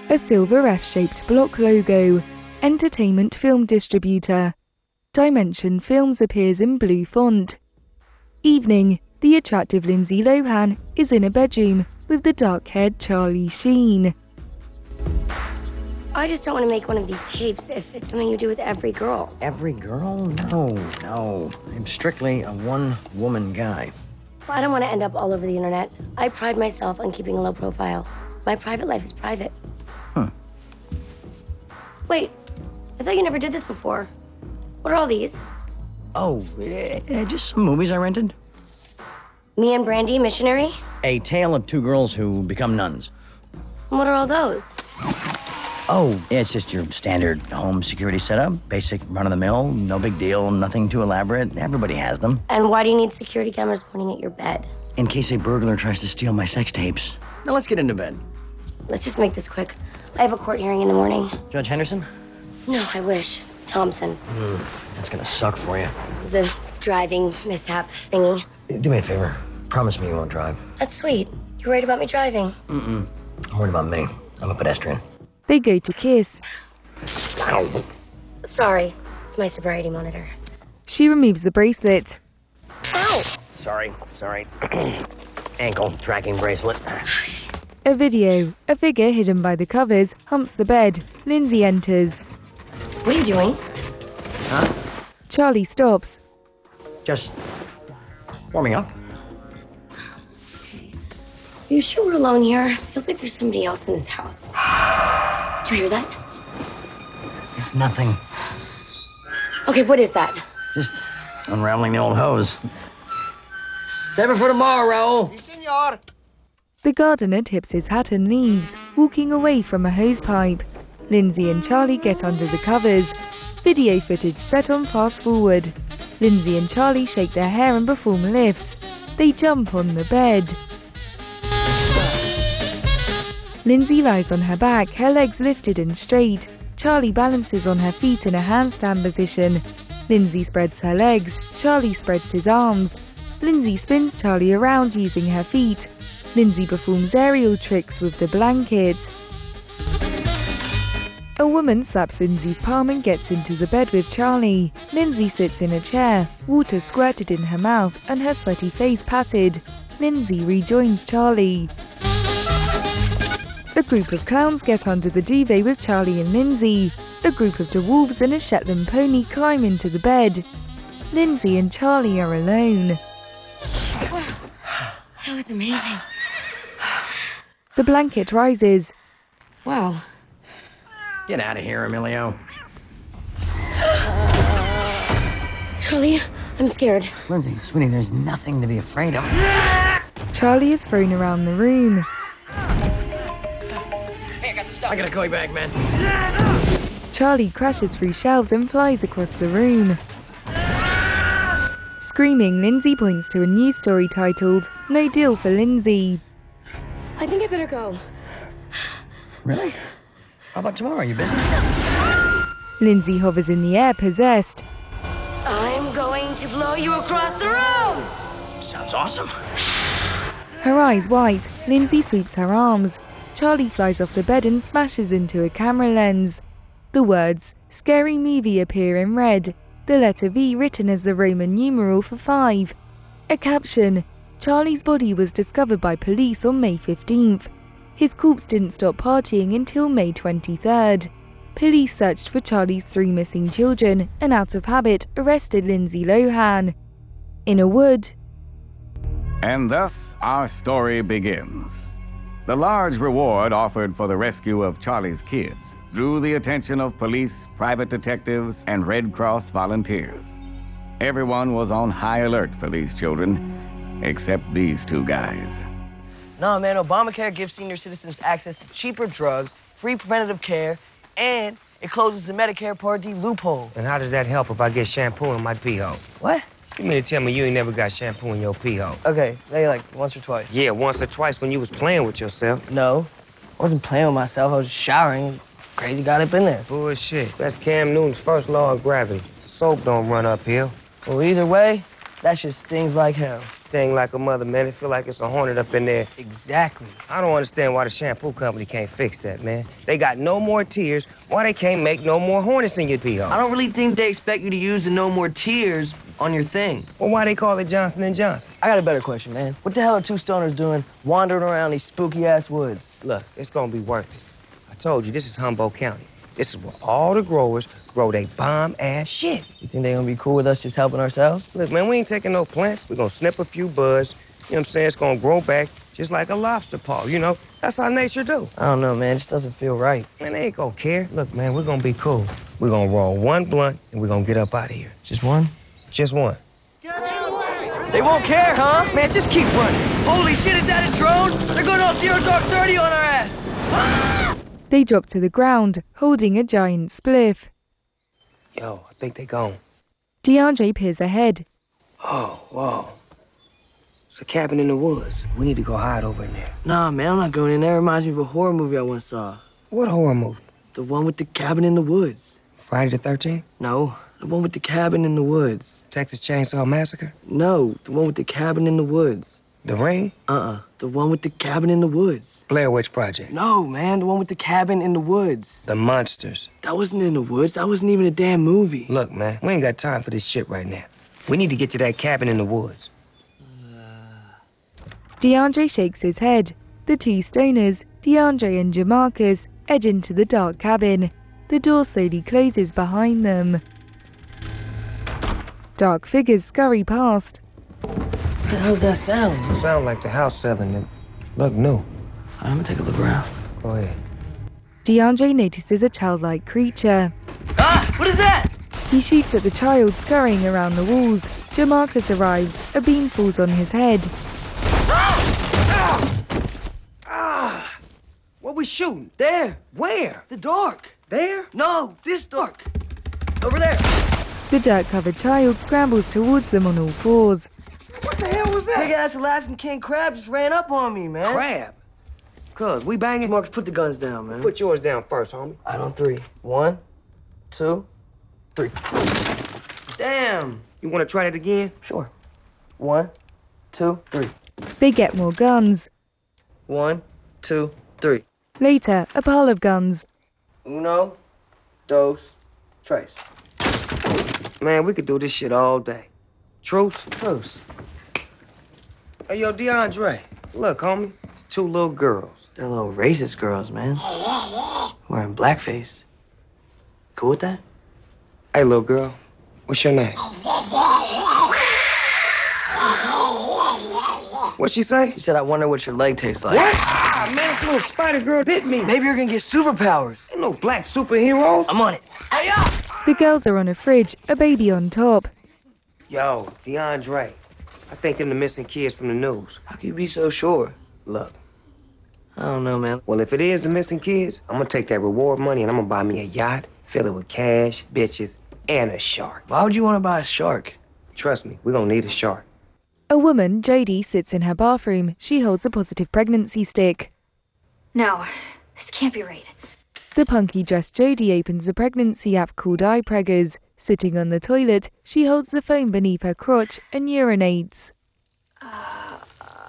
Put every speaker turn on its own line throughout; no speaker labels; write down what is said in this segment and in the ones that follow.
A silver F-shaped block logo. Entertainment film distributor. Dimension Films appears in blue font. Evening. The attractive Lindsay Lohan is in a bedroom with the dark-haired Charlie Sheen.
I just don't want to make one of these tapes if it's something you do with every girl.
Every girl? No. I'm strictly a one-woman guy.
Well, I don't want to end up all over the internet. I pride myself on keeping a low profile. My private life is private. Wait, I thought you never did this before. What are all these?
Oh, just some movies I rented.
Me and Brandy, Missionary?
A Tale of Two Girls Who Become Nuns.
And what are all those?
Oh, it's just your standard home security setup. Basic run-of-the-mill, no big deal, nothing too elaborate. Everybody has them.
And why do you need security cameras pointing at your bed?
In case a burglar tries to steal my sex tapes. Now let's get into bed.
Let's just make this quick. I have a court hearing in the morning.
Judge Henderson?
No, I wish. Thompson.
That's gonna suck for you.
It was a driving mishap thingy.
Do me a favor. Promise me you won't drive.
That's sweet. You're worried about me driving.
I'm worried about me. I'm a pedestrian.
They go to kiss.
Ow.
Sorry. It's my sobriety monitor.
She removes the bracelet.
Ow!
Sorry. Ankle tracking bracelet.
A video. A figure hidden by the covers humps the bed. Lindsay enters.
What are you doing?
Huh?
Charlie stops.
Just warming up.
Are you sure we're alone here? Feels like there's somebody else in this house. Do you hear that?
It's nothing.
Okay, what is that?
Just unraveling the old hose. 7 for tomorrow, Raul.
Sí, señor.
The gardener tips his hat and leaves, walking away from a hosepipe. Lindsay and Charlie get under the covers. Video footage set on fast forward. Lindsay and Charlie shake their hair and perform lifts. They jump on the bed. Lindsay lies on her back, her legs lifted and straight. Charlie balances on her feet in a handstand position. Lindsay spreads her legs, Charlie spreads his arms. Lindsay spins Charlie around using her feet. Lindsay performs aerial tricks with the blanket. A woman slaps Lindsay's palm and gets into the bed with Charlie. Lindsay sits in a chair, water squirted in her mouth and her sweaty face patted. Lindsay rejoins Charlie. A group of clowns get under the duvet with Charlie and Lindsay. A group of dwarves and a Shetland pony climb into the bed. Lindsay and Charlie are alone.
Wow, that was amazing.
The blanket rises.
Wow.
Get out of here, Emilio.
Charlie, I'm scared.
Lindsay, sweetie, there's nothing to be afraid of.
Charlie is thrown around the room.
I gotta call you back, man.
Charlie crashes through shelves and flies across the room. Screaming, Lindsay points to a news story titled, "No deal for Lindsay."
I think I better go.
Really? How about tomorrow? You busy?
Lindsay hovers in the air, possessed.
I'm going to blow you across the room!
Sounds awesome.
Her eyes white, Lindsay sweeps her arms. Charlie flies off the bed and smashes into a camera lens. The words, "Scary Movie" appear in red. The letter V written as the Roman numeral for 5. A caption, "Charlie's body was discovered by police on May 15th. His corpse didn't stop partying until May 23rd. Police searched for Charlie's 3 missing children and out of habit arrested Lindsay Lohan. In a wood."
And thus our story begins. The large reward offered for the rescue of Charlie's kids drew the attention of police, private detectives, and Red Cross volunteers. Everyone was on high alert for these children, except these 2 guys.
Nah, man, Obamacare gives senior citizens access to cheaper drugs, free preventative care, and it closes the Medicare Part D loophole.
And how does that help if I get shampoo in my pee hole?
What?
You mean to tell me you ain't never got shampoo in your pee hole?
Okay, maybe like once or twice.
Yeah, once or twice when you was playing with yourself.
No, I wasn't playing with myself. I was just showering. Crazy got up in there.
Bullshit. That's Cam Newton's first law of gravity. Soap don't run uphill.
Well, either way, that shit stings like hell.
Sting like a mother, man. It feel like it's a hornet up in there.
Exactly.
I don't understand why the shampoo company can't fix that, man. They got no more tears. Why they can't make no more hornets in your pee hole?
I don't really think they expect you to use the no more tears on your thing.
Well, why they call it Johnson & Johnson?
I got a better question, man. What the hell are two stoners doing wandering around these spooky-ass woods?
Look, it's gonna be worth it. I told you, this is Humboldt County. This is where all the growers grow they bomb-ass shit.
You think they gonna be cool with us just helping ourselves?
Look, man, we ain't taking no plants. We're gonna snip a few buds. You know what I'm saying? It's gonna grow back just like a lobster paw, you know? That's how nature do.
I don't know, man. It just doesn't feel right.
Man, they ain't gonna care. Look, man, we're gonna be cool. We're gonna roll one blunt, and we're gonna get up out of here.
Just one?
Just one.
They won't care, huh? Man, just keep running. Holy shit, is that a drone? They're going off 0 dark 30 on our ass. Ah!
They drop to the ground, holding a giant spliff.
Yo, I think they gone.
DeAndre peers ahead.
Oh, whoa. It's a cabin in the woods. We need to go hide over in there.
Nah, man, I'm not going in there. It reminds me of a horror movie I once saw.
What horror movie?
The one with the cabin in the woods.
Friday the 13th?
No, the one with the cabin in the woods.
Texas Chainsaw Massacre?
No, the one with the cabin in the woods.
The Ring?
The one with the cabin in the woods.
Blair Witch Project?
No, man, the one with the cabin in the woods.
The Monsters?
That wasn't in the woods. That wasn't even a damn movie.
Look, man, we ain't got time for this shit right now. We need to get to that cabin in the woods.
DeAndre shakes his head. The two stoners, DeAndre and Jamarcus, edge into the dark cabin. The door slowly closes behind them. Dark figures scurry past.
What the hell's that sound?
Sound like the house selling it. Look new.
I'm gonna take a look around.
Go ahead.
DeAndre notices a childlike creature.
Ah! What is that?
He shoots at the child scurrying around the walls. Jamarcus arrives. A beam falls on his head.
What we shooting?
There.
Where?
The dark.
There?
No, this dark. Over there.
The dirt-covered child scrambles towards them on all fours.
What the hell was that?
Big ass Alaskan king crab just ran up on me, man.
Crab. Cuz, we banging?
Marcus, put the guns down, man.
Put yours down first, homie.
Out on 3. 1, 2, 3. Damn.
You wanna try that again?
Sure. 1, 2, 3.
They get more guns.
1, 2, 3.
Later, a pile of guns.
1, 2, 3.
Man, we could do this shit all day. Truce?
Truce.
Hey, yo, DeAndre. Look, homie. It's 2 little girls.
They're little racist girls, man. Wearing blackface. Cool with that?
Hey, little girl. What's your name? What'd she say?
She said, I wonder what your leg tastes like.
What? Ah, man, this little spider girl bit me.
Maybe you're gonna get superpowers.
Ain't no black superheroes.
I'm on it. Hey, up!
The girls are on a fridge, a baby on top.
Yo, DeAndre. I think them the missing kids from the news.
How can you be so sure?
Look,
I don't know, man.
well, if it is the missing kids, I'm gonna take that reward money and I'm gonna buy me a yacht, fill it with cash, bitches, and a shark.
Why would you want to buy a shark?
Trust me, we're gonna need a shark.
A woman, Jodie, sits in her bathroom. She holds a positive pregnancy stick.
No, this can't be right.
The punky-dressed Jodie opens a pregnancy app called iPreggers. Sitting on the toilet, she holds the phone beneath her crotch and urinates.
Hi,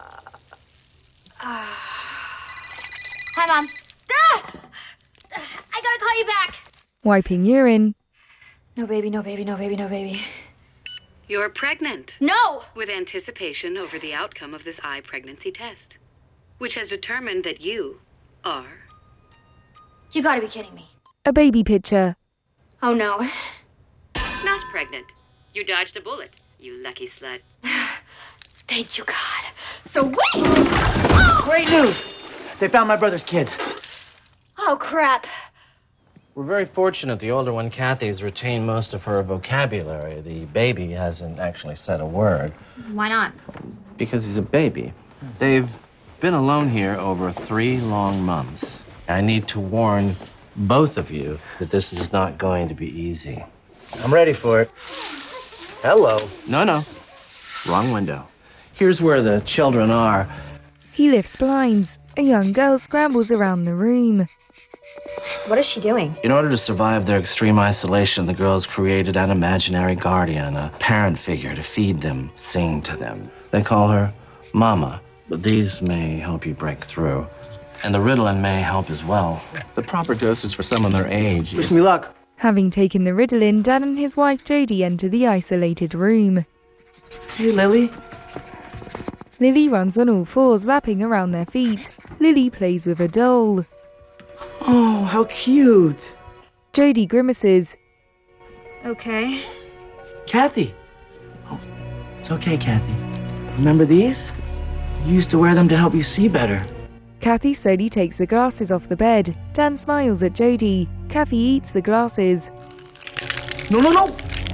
Mom. Ah! I gotta call you back.
Wiping urine,
No baby, no baby, no baby, no baby.
You're pregnant.
No!
With anticipation over the outcome of this pregnancy test, which has determined that you are...
You gotta be kidding me.
a baby picture.
Oh no.
not pregnant. You dodged a bullet, you lucky slut.
Thank you, God. So wait! Oh!
Great news! They found my brother's kids.
Oh, crap.
We're very fortunate the older one, Kathy's, retained most of her vocabulary. The baby hasn't actually said a word.
Why not?
Because he's a baby. They've been alone here over 3 long months. I need to warn both of you that this is not going to be easy.
I'm ready for it. Hello.
No. Wrong window. Here's where the children are.
He lifts blinds. A young girl scrambles around the room.
What is she doing?
In order to survive their extreme isolation, the girls created an imaginary guardian, a parent figure to feed them, sing to them. They call her Mama. But these may help you break through. And the Ritalin may help as well. The proper dosage for someone their age
Wish me luck.
Having taken the Ritalin, Dan and his wife Jodie enter the isolated room.
Hey, Lily.
Lily runs on all fours, lapping around their feet. Lily plays with a doll.
Oh, how cute.
Jodie grimaces.
Okay.
Kathy. Oh, it's okay, Kathy. Remember these? You used to wear them to help you see better.
Kathy slowly takes the glasses off the bed. Dan smiles at Jodie. Kathy eats the glasses.
No.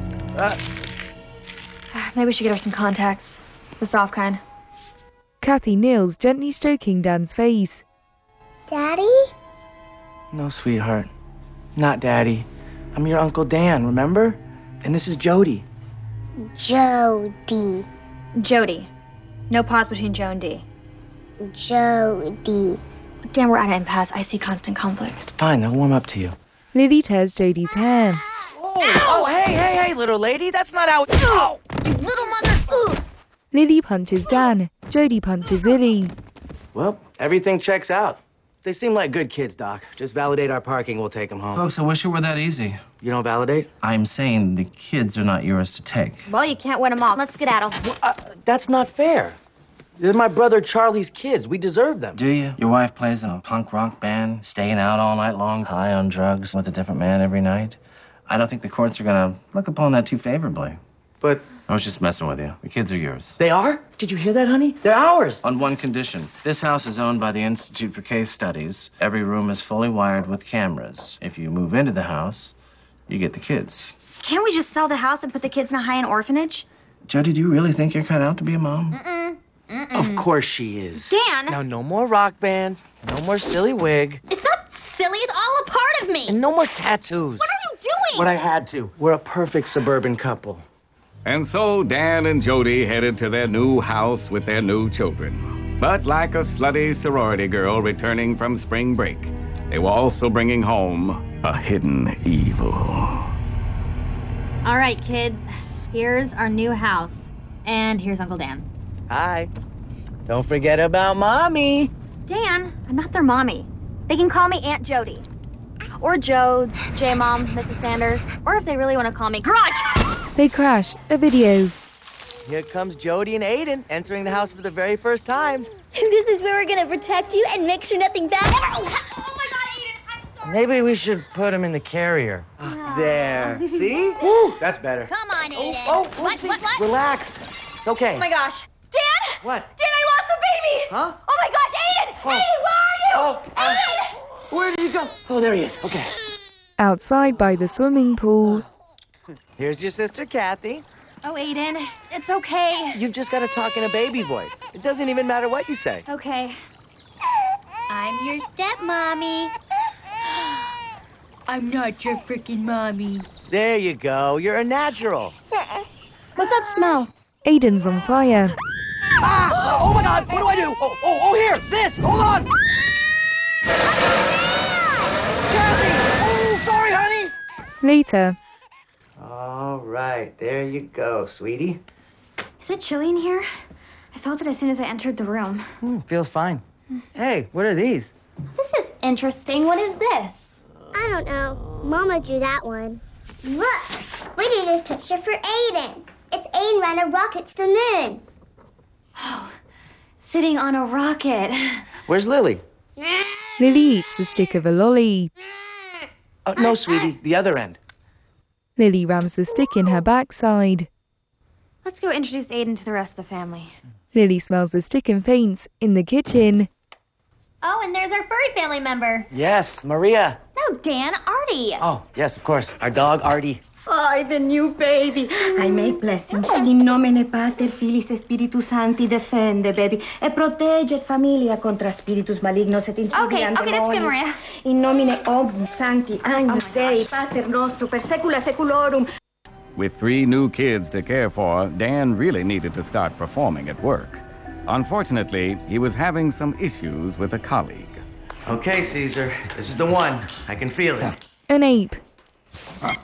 Maybe we should get her some contacts. The soft kind.
Kathy kneels, gently stroking Dan's face.
Daddy?
No, sweetheart. Not Daddy. I'm your Uncle Dan, remember? And this is Jodie.
Jody.
Jody. No pause between Joe and D.
Jody.
Dan, we're at an impasse. I see constant conflict.
Fine, they'll warm up to you.
Lily tears Jodie's hair.
Oh, hey, little lady. That's not how... Oh!
You little mother...
Lily punches Dan. Jodie punches Lily.
Well, everything checks out. They seem like good kids, Doc. Just validate our parking, we'll take them home.
Folks, I wish it were that easy.
You don't validate?
I'm saying the kids are not yours to take.
Well, you can't win them all. Let's skedaddle.
That's not fair. They're my brother Charlie's kids. We deserve them.
Do you? Your wife plays in a punk rock band, staying out all night long, high on drugs, with a different man every night. I don't think the courts are gonna look upon that too favorably.
But
I was just messing with you. The kids are yours.
they are? Did you hear that, honey? They're ours.
On one condition. This house is owned by the Institute for Case Studies. Every room is fully wired with cameras. If you move into the house, you get the kids.
Can't we just sell the house and put the kids in a high-end orphanage?
Jodie, do you really think you're cut out to be a mom?
Of course she is.
Dan!
Now, no more rock band, no more silly wig,
It's not silly. It's all a part of me.
and no more tattoos.
What are you doing?
What I had to. We're a perfect suburban couple.
And so Dan and Jodie headed to their new house with their new children. But like a slutty sorority girl returning from spring break, they were also bringing home a hidden evil.
All right, kids. Here's our new house. And here's Uncle Dan.
Hi. Don't forget about Mommy.
Dan, I'm not their mommy. They can call me Aunt Jody. Or Joe, J-Mom, Mrs. Sanders. Or if they really want to call me Garage!
They crash. A video.
Here comes Jody and Aiden entering the house for the very first time.
This is where we're gonna protect you and make sure nothing bad.
Oh my God, Aiden! I'm sorry.
Maybe we should put him in the carrier. There. See? Woo, that's better.
Come on, Aiden.
What? Relax. It's okay.
Oh my gosh. Dan!
What?
Dan, I lost the baby!
Huh?
Oh my gosh, Aiden! Aiden, where are you? Aiden!
Where did he go? Oh, there he is. Okay.
Outside by the swimming pool.
Here's your sister, Kathy.
Oh, Aiden, it's okay.
You've just got to talk in a baby voice. It doesn't even matter what you say.
Okay. I'm your stepmommy. I'm not your freaking mommy.
There you go. You're a natural.
What's that smell?
Aiden's on fire.
Ah! Oh my God! What do I do? Oh, here! This! Hold on! Kathy! Oh, sorry, honey!
Later.
All right. There you go, sweetie.
Is it chilly in here? I felt it as soon as I entered the room.
Feels fine. Hey, what are these?
This is interesting. What is this?
I don't know. Mama drew that one. Look, we did this picture for Aiden. It's Aiden ran a rocket to the moon.
Oh, sitting on a rocket.
Where's Lily?
Lily eats the stick of a lolly.
Oh, no, sweetie. The other end.
Lily rams the stick in her backside.
Let's go introduce Aiden to the rest of the family.
Lily smells the stick and faints in the kitchen.
Oh, and there's our furry family member.
Yes, Maria.
No, Dan, Artie.
Oh, yes, of course. Our dog, Artie.
Ay, the new baby. I make blessings. In nomine Pater, Filis, Spiritus Sancti, defende, baby. E protegget familia contra spiritus malignos et insidiam
Okay, that's good, Maria.
In nomine Omni Sancti, Agnus Dei, Pater Nostro, per secula seculorum.
With 3 new kids to care for, Dan really needed to start performing at work. Unfortunately, he was having some issues with a colleague.
Okay, Caesar. This is the one. I can feel it.
An ape.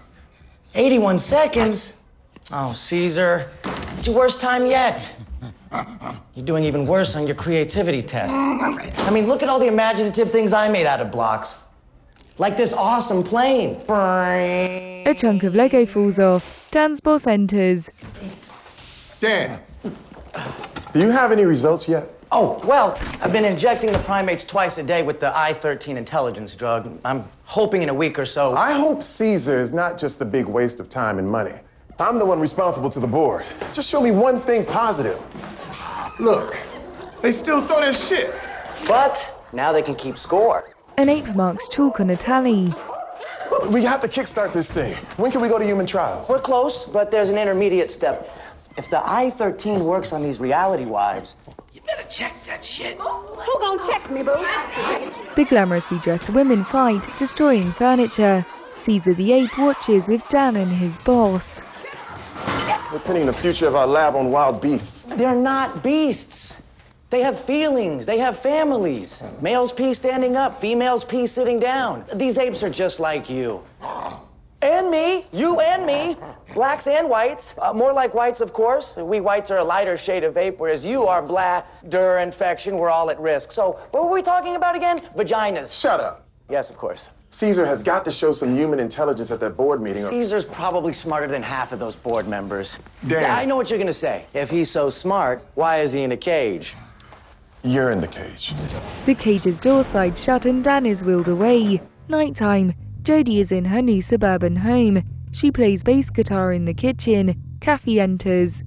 81 seconds? Oh, Caesar. It's your worst time yet. You're doing even worse on your creativity test. I mean, look at all the imaginative things I made out of blocks. Like this awesome plane.
A chunk of Lego falls off. Dan's boss enters.
Dan, do you have any results yet?
Oh, well, I've been injecting the primates twice a day with the I-13 intelligence drug. I'm hoping in a week or so.
I hope Caesar is not just a big waste of time and money. I'm the one responsible to the board. Just show me one thing positive. Look, they still throw their shit.
But now they can keep score.
An ape marks chalk on a tally.
We have to kickstart this thing. When can we go to human trials?
We're close, but there's an intermediate step. If the I-13 works on these reality wives, you better check that shit.
Who gonna check me, boo?
The glamorously dressed women fight, destroying furniture. Caesar the ape watches with Dan and his boss.
We're pinning the future of our lab on wild beasts.
They're not beasts. They have feelings. They have families. Males pee standing up, females pee sitting down. These apes are just like you. And me. You and me. Blacks and whites. More like whites, of course. We whites are a lighter shade of ape, whereas you are bladder infection. We're all at risk. So, what were we talking about again? Vaginas.
Shut up.
Yes, of course.
Caesar has got to show some human intelligence at that board meeting.
Caesar's probably smarter than half of those board members.
Dan.
I know what you're gonna say. If he's so smart, why is he in a cage?
You're in the cage.
The cage's door slides shut and Dan is wheeled away. Nighttime. Jodie is in her new suburban home. She plays bass guitar in the kitchen. Kathy enters.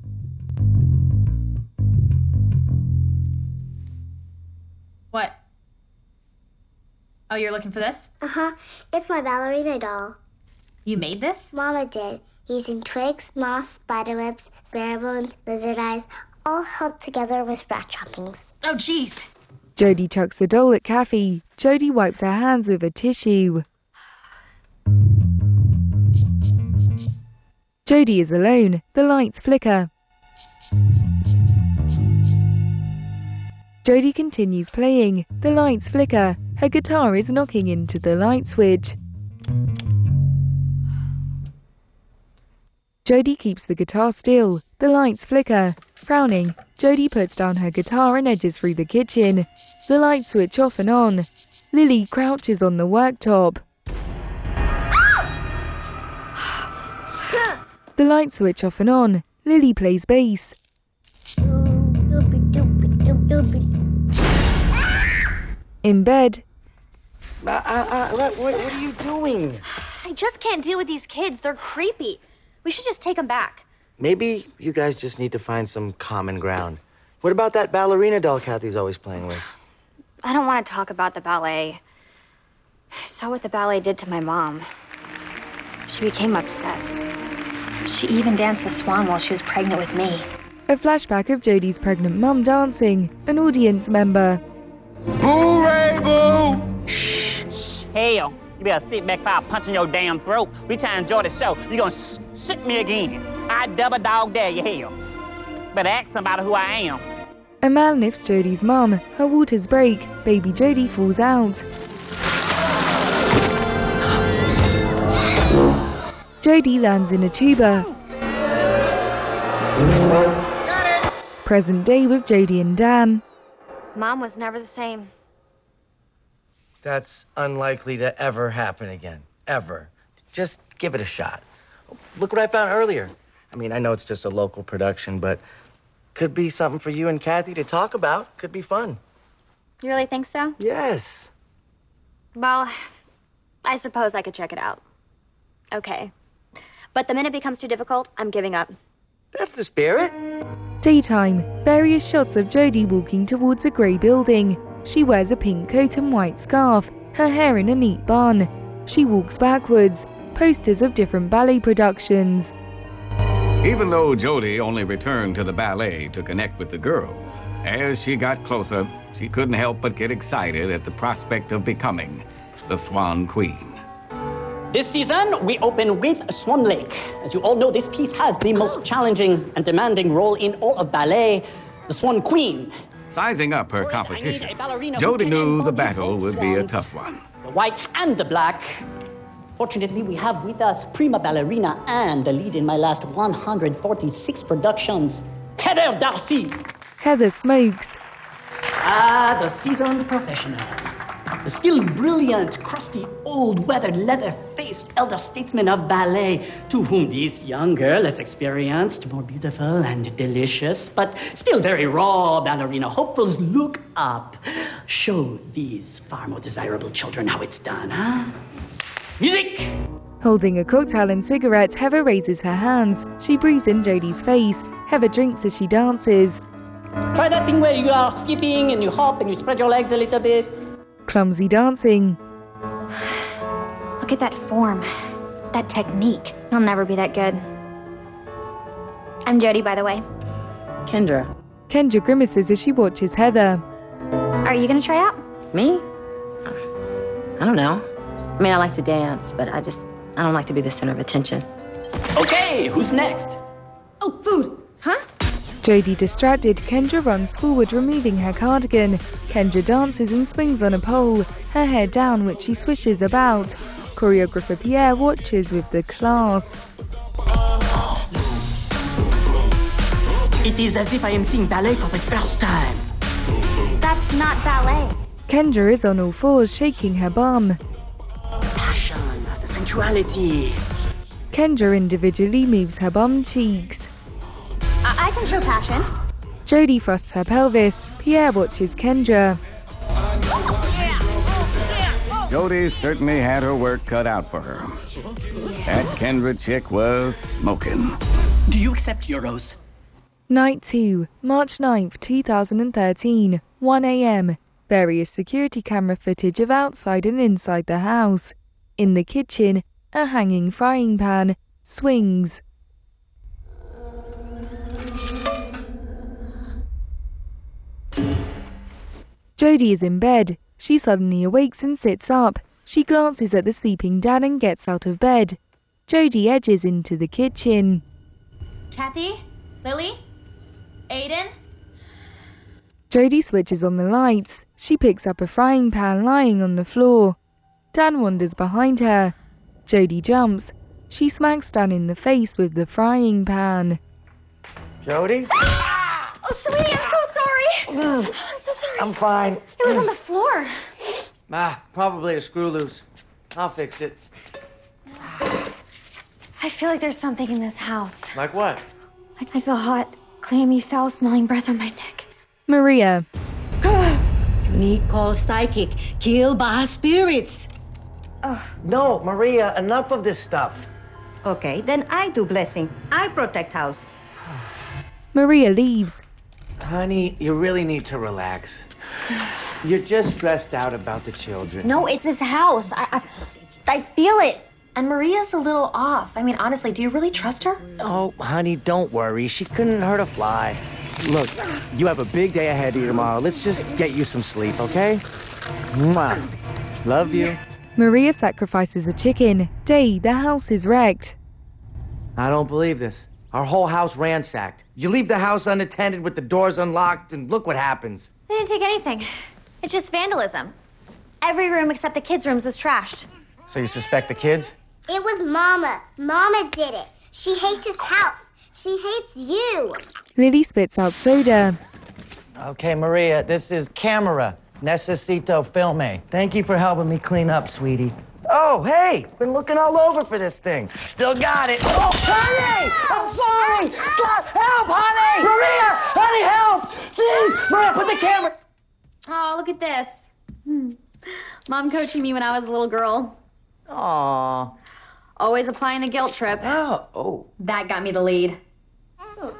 What? Oh, you're looking for this?
Uh-huh. It's my ballerina doll.
You made this?
Mama did, using twigs, moss, spiderwebs, snare bones, lizard eyes, all held together with rat choppings.
Oh, jeez.
Jodie chucks the doll at Kathy. Jodie wipes her hands with a tissue. Jodie is alone. The lights flicker. Jodie continues playing. The lights flicker. Her guitar is knocking into the light switch. Jodie keeps the guitar still. The lights flicker. Frowning, Jodie puts down her guitar and edges through the kitchen. The lights switch off and on. Lily crouches on the worktop. The lights switch off and on. Lily plays bass. In bed.
What are you doing?
I just can't deal with these kids. They're creepy. We should just take them back.
Maybe you guys just need to find some common ground. What about that ballerina doll Kathy's always playing with?
I don't want to talk about the ballet. I saw what the ballet did to my mom. She became obsessed. She even danced the swan while she was pregnant with me.
A flashback of Jodie's pregnant mum dancing. An audience member.
Boo-ray, boo! Shh, hell. You better sit back before I punch in your damn throat. We try to enjoy the show. You gonna sit me again. I double dog dare you, hell. Better ask somebody who I am.
A man lifts Jodie's mum. Her waters break. Baby Jodie falls out. Jodie lands in a tuba.
Got it.
Present day with Jodie and Dan.
Mom was never the same.
That's unlikely to ever happen again. Ever. Just give it a shot. Look what I found earlier. I mean, I know it's just a local production, but could be something for you and Kathy to talk about. Could be fun.
You really think so?
Yes.
Well, I suppose I could check it out. Okay. But the minute it becomes too difficult, I'm giving up.
That's the spirit.
Daytime. Various shots of Jodie walking towards a grey building. She wears a pink coat and white scarf, her hair in a neat bun. She walks backwards. Posters of different ballet productions.
Even though Jodie only returned to the ballet to connect with the girls, as she got closer, she couldn't help but get excited at the prospect of becoming the Swan Queen.
This season, we open with Swan Lake. As you all know, this piece has the most challenging and demanding role in all of ballet, the Swan Queen.
Sizing up her competition, Jodie knew the battle would be a tough one.
The white and the black. Fortunately, we have with us prima ballerina and the lead in my last 146 productions, Heather Darcy.
Heather smokes.
Ah, the seasoned professional. The still brilliant, crusty, old, weathered, leather-faced elder statesman of ballet, to whom this young girl, less experienced, more beautiful and delicious, but still very raw ballerina hopefuls look up. Show these far more desirable children how it's done, huh? Music!
Holding a cocktail and cigarette, Heather raises her hands. She breathes in Jodie's face. Heather drinks as she dances.
Try that thing where you are skipping and you hop and you spread your legs a little bit.
Clumsy dancing.
Look at that form. That technique. I'll never be that good. I'm Jodie, by the way.
Kendra.
Kendra grimaces as she watches Heather.
Are you gonna try out?
Me? I don't know. I mean, I like to dance, but I don't like to be the center of attention.
Okay, who's next? Oh, food.
Huh?
Jodie distracted, Kendra runs forward, removing her cardigan. Kendra dances and swings on a pole, her hair down, which she swishes about. Choreographer Pierre watches with the class.
It is as if I am seeing ballet for the first time.
That's not ballet.
Kendra is on all fours, shaking her bum.
Passion, the sensuality.
Kendra individually moves her bum cheeks.
I can show passion.
Jodie thrusts her pelvis. Pierre watches Kendra.
Jodie certainly had her work cut out for her. That Kendra chick was smoking.
Do you accept euros?
Night 2, March 9th, 2013, 1 a.m. Various security camera footage of outside and inside the house. In the kitchen, a hanging frying pan swings. Jodie is in bed. She suddenly awakes and sits up. She glances at the sleeping dad and gets out of bed. Jodie edges into the kitchen.
Kathy? Lily? Aiden?
Jodie switches on the lights. She picks up a frying pan lying on the floor. Dan wanders behind her. Jodie jumps. She smacks Dan in the face with the frying pan.
Jodie?
Oh, sweetie, I'm so sorry. I'm so sorry.
I'm fine.
It was on the floor.
Probably a screw loose. I'll fix it.
I feel like there's something in this house.
Like what?
Like I feel hot, clammy, foul-smelling breath on my neck.
Maria.
Unique called psychic, killed by spirits.
No, Maria, enough of this stuff.
Okay, then I do blessing. I protect house.
Maria leaves.
Honey, you really need to relax. You're just stressed out about the children.
No, it's this house. I feel it. And Maria's a little off. I mean, honestly, do you really trust her?
Oh, honey, don't worry. She couldn't hurt a fly. Look, you have a big day ahead of you tomorrow. Let's just get you some sleep, okay? Mwah. Love you.
Maria sacrifices a chicken. Day, the house is wrecked.
I don't believe this. Our whole house ransacked. You leave the house unattended with the doors unlocked, and look what happens.
They didn't take anything. It's just vandalism. Every room except the kids' rooms was trashed.
So you suspect the kids?
It was Mama. Mama did it. She hates this house. She hates you.
Lily spits out soda.
Okay, Maria, this is camera. Necesito filme. Thank you for helping me clean up, sweetie. Oh, hey! Been looking all over for this thing. Still got it. Oh, honey! I'm sorry! God, help, honey! Maria! Honey, help! Jeez! Maria, put the camera...
Oh, look at this. Mom coaching me when I was a little girl.
Aww.
Always applying the guilt trip.
Oh.
That got me the lead.
Look,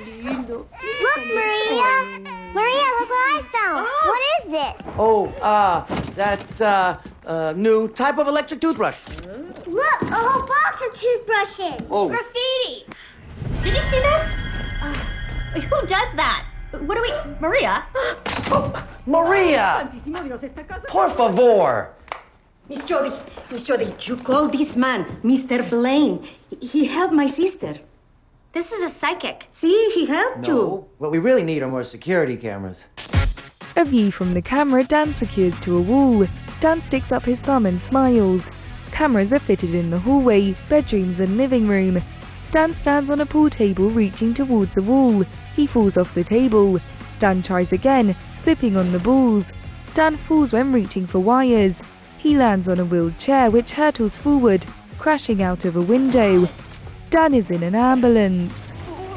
Maria! Maria, look what I found. What is this?
Oh, that's a new type of electric toothbrush.
Look, a whole box of toothbrushes.
Oh.
Graffiti. Did you see this? Who does that? What do we... Maria?
Maria! Por favor!
Miss Jodie, you call this man Mr. Blaine. He helped my sister.
This is a psychic.
See, he helped you.
What we really need are more security cameras.
A view from the camera Dan secures to a wall. Dan sticks up his thumb and smiles. Cameras are fitted in the hallway, bedrooms and living room. Dan stands on a pool table reaching towards a wall. He falls off the table. Dan tries again, slipping on the balls. Dan falls when reaching for wires. He lands on a wheeled chair which hurtles forward, crashing out of a window. Dan is in an ambulance.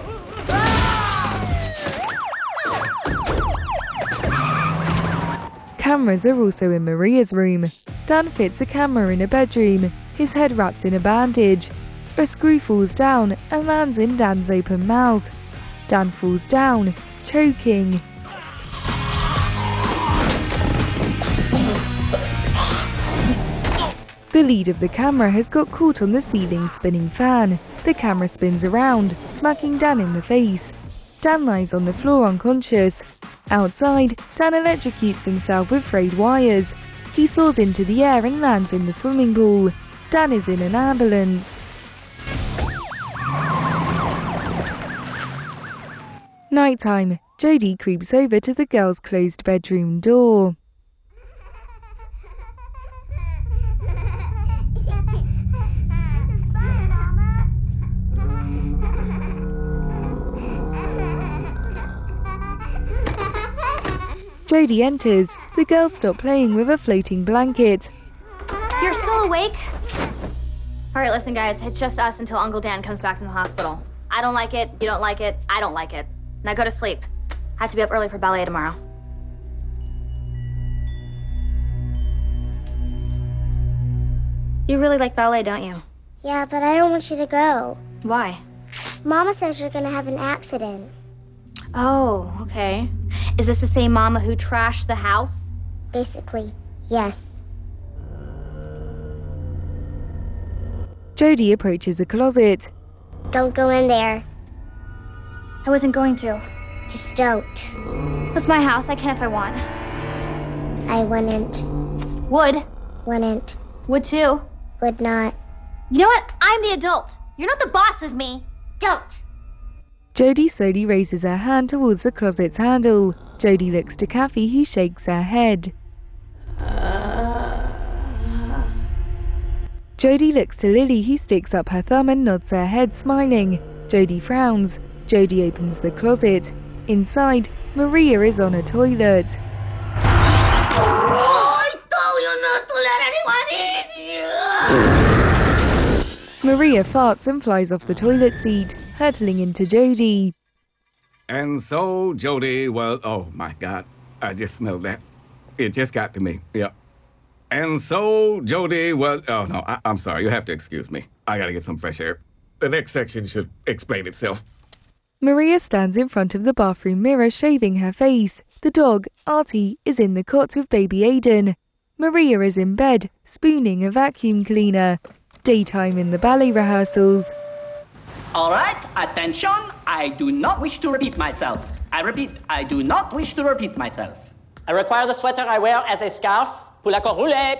Cameras are also in Maria's room. Dan fits a camera in a bedroom, his head wrapped in a bandage. A screw falls down and lands in Dan's open mouth. Dan falls down, choking. The lead of the camera has got caught on the ceiling spinning fan. The camera spins around, smacking Dan in the face. Dan lies on the floor unconscious. Outside, Dan electrocutes himself with frayed wires. He soars into the air and lands in the swimming pool. Dan is in an ambulance. Nighttime. Jodie creeps over to the girls' closed bedroom door. Jodie enters. The girls stop playing with a floating blanket.
You're still awake? All right, listen, guys. It's just us until Uncle Dan comes back from the hospital. I don't like it. You don't like it. I don't like it. Now go to sleep. I have to be up early for ballet tomorrow. You really like ballet, don't you?
Yeah, but I don't want you to go.
Why?
Mama says you're gonna have an accident.
Oh, okay. Is this the same mama who trashed the house?
Basically, yes.
Jodie approaches a closet.
Don't go in there.
I wasn't going to.
Just don't.
It's my house. I can if I want.
I wouldn't.
Would.
Wouldn't.
Would too.
Would not.
You know what? I'm the adult. You're not the boss of me.
Don't.
Jodie slowly raises her hand towards the closet's handle. Jodie looks to Kathy, who shakes her head. Jodie looks to Lily, who sticks up her thumb and nods her head, smiling. Jodie frowns. Jodie opens the closet. Inside, Maria is on a toilet.
I told you not to let anyone in!
Maria farts and flies off the toilet seat, hurtling into Jodie.
And so Jodie was... Oh, my God. I just smelled that. It just got to me. Yep. And so Jodie was... Oh, no. I'm sorry. You have to excuse me. I got to get some fresh air. The next section should explain itself.
Maria stands in front of the bathroom mirror, shaving her face. The dog, Artie, is in the cot with baby Aiden. Maria is in bed, spooning a vacuum cleaner. Daytime in the ballet rehearsals.
All right, attention. I do not wish to repeat myself. I repeat, I do not wish to repeat myself.
I require the sweater I wear as a scarf pour la cor roulée.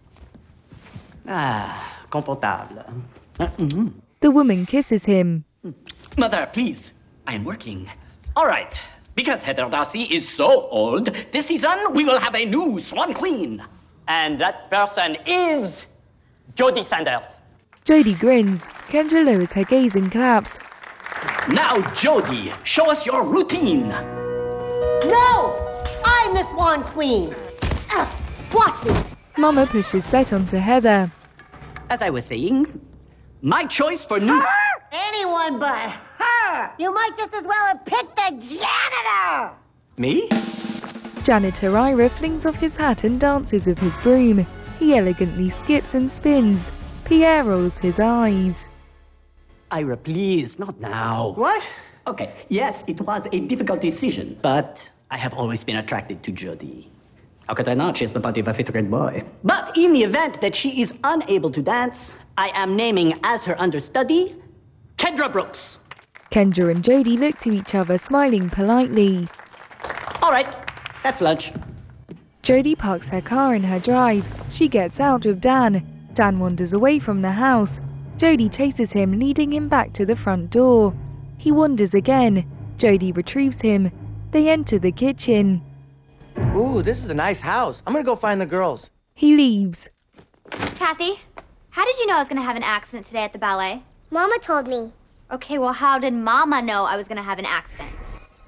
Ah, confortable.
The woman kisses him.
Mother, please. I am working. All right. Because Heather Darcy is so old, this season we will have a new Swan Queen.
And that person is Jodie Sanders.
Jodie grins. Kendra lowers her gaze and claps.
Now, Jodie, show us your routine.
No! I'm the Swan Queen. Watch me.
Mama pushes Seth onto Heather.
As I was saying, my choice for new...
Anyone but her. You might just as well have picked the janitor.
Me?
Janitor Ira flings off his hat and dances with his broom. He elegantly skips and spins. Pierre rolls his eyes.
Ira, please, not now.
What?
Okay, yes, it was a difficult decision, but I have always been attracted to Jodie. How could I not? She has the body of a 5th grade boy. But in the event that she is unable to dance, I am naming as her understudy, Kendra Brooks.
Kendra and Jodie look to each other, smiling politely.
All right, that's lunch.
Jodie parks her car in her drive. She gets out with Dan. Dan wanders away from the house. Jodie chases him, leading him back to the front door. He wanders again. Jodie retrieves him. They enter the kitchen.
Ooh, this is a nice house. I'm gonna go find the girls.
He leaves.
Kathy, how did you know I was going to have an accident today at the ballet?
Mama told me.
Okay, well, how did Mama know I was going to have an accident?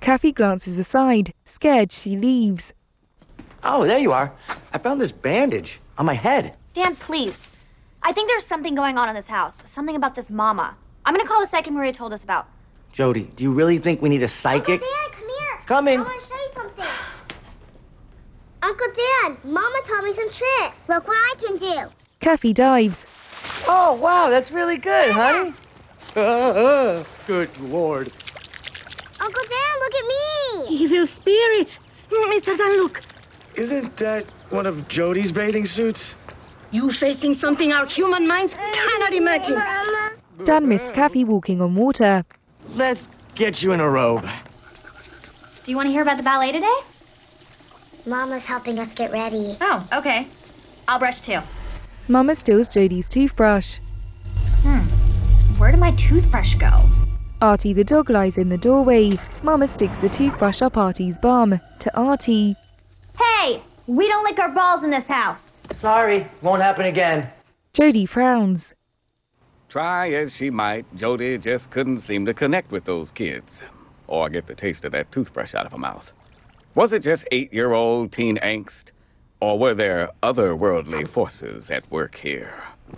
Kathy glances aside. Scared, she leaves.
Oh, there you are. I found this bandage on my head.
Dan, please. I think there's something going on in this house. Something about this mama. I'm gonna call the psychic Maria told us about.
Jody, do you really think we need a psychic?
Uncle Dan, come here.
Coming.
I want to show you something. Uncle Dan, Mama taught me some tricks. Look what I can do.
Kathy dives.
Oh, wow, that's really good, honey.
Good Lord.
Uncle Dan, look at me.
Evil spirits. Mr. Dan, look.
Isn't that one of Jody's bathing suits?
You facing something our human minds cannot imagine.
Dan missed Kathy walking on water.
Let's get you in a robe.
Do you want to hear about the ballet today?
Mama's helping us get ready.
Oh, okay. I'll brush too.
Mama steals Jody's toothbrush.
Where did my toothbrush go?
Artie the dog lies in the doorway. Mama sticks the toothbrush up Artie's bum. To Artie.
Hey! We don't lick our balls in this house.
Sorry, won't happen again.
Jody frowns.
Try as she might, Jody just couldn't seem to connect with those kids or get the taste of that toothbrush out of her mouth. Was it just 8-year-old teen angst, or were there otherworldly forces at work here?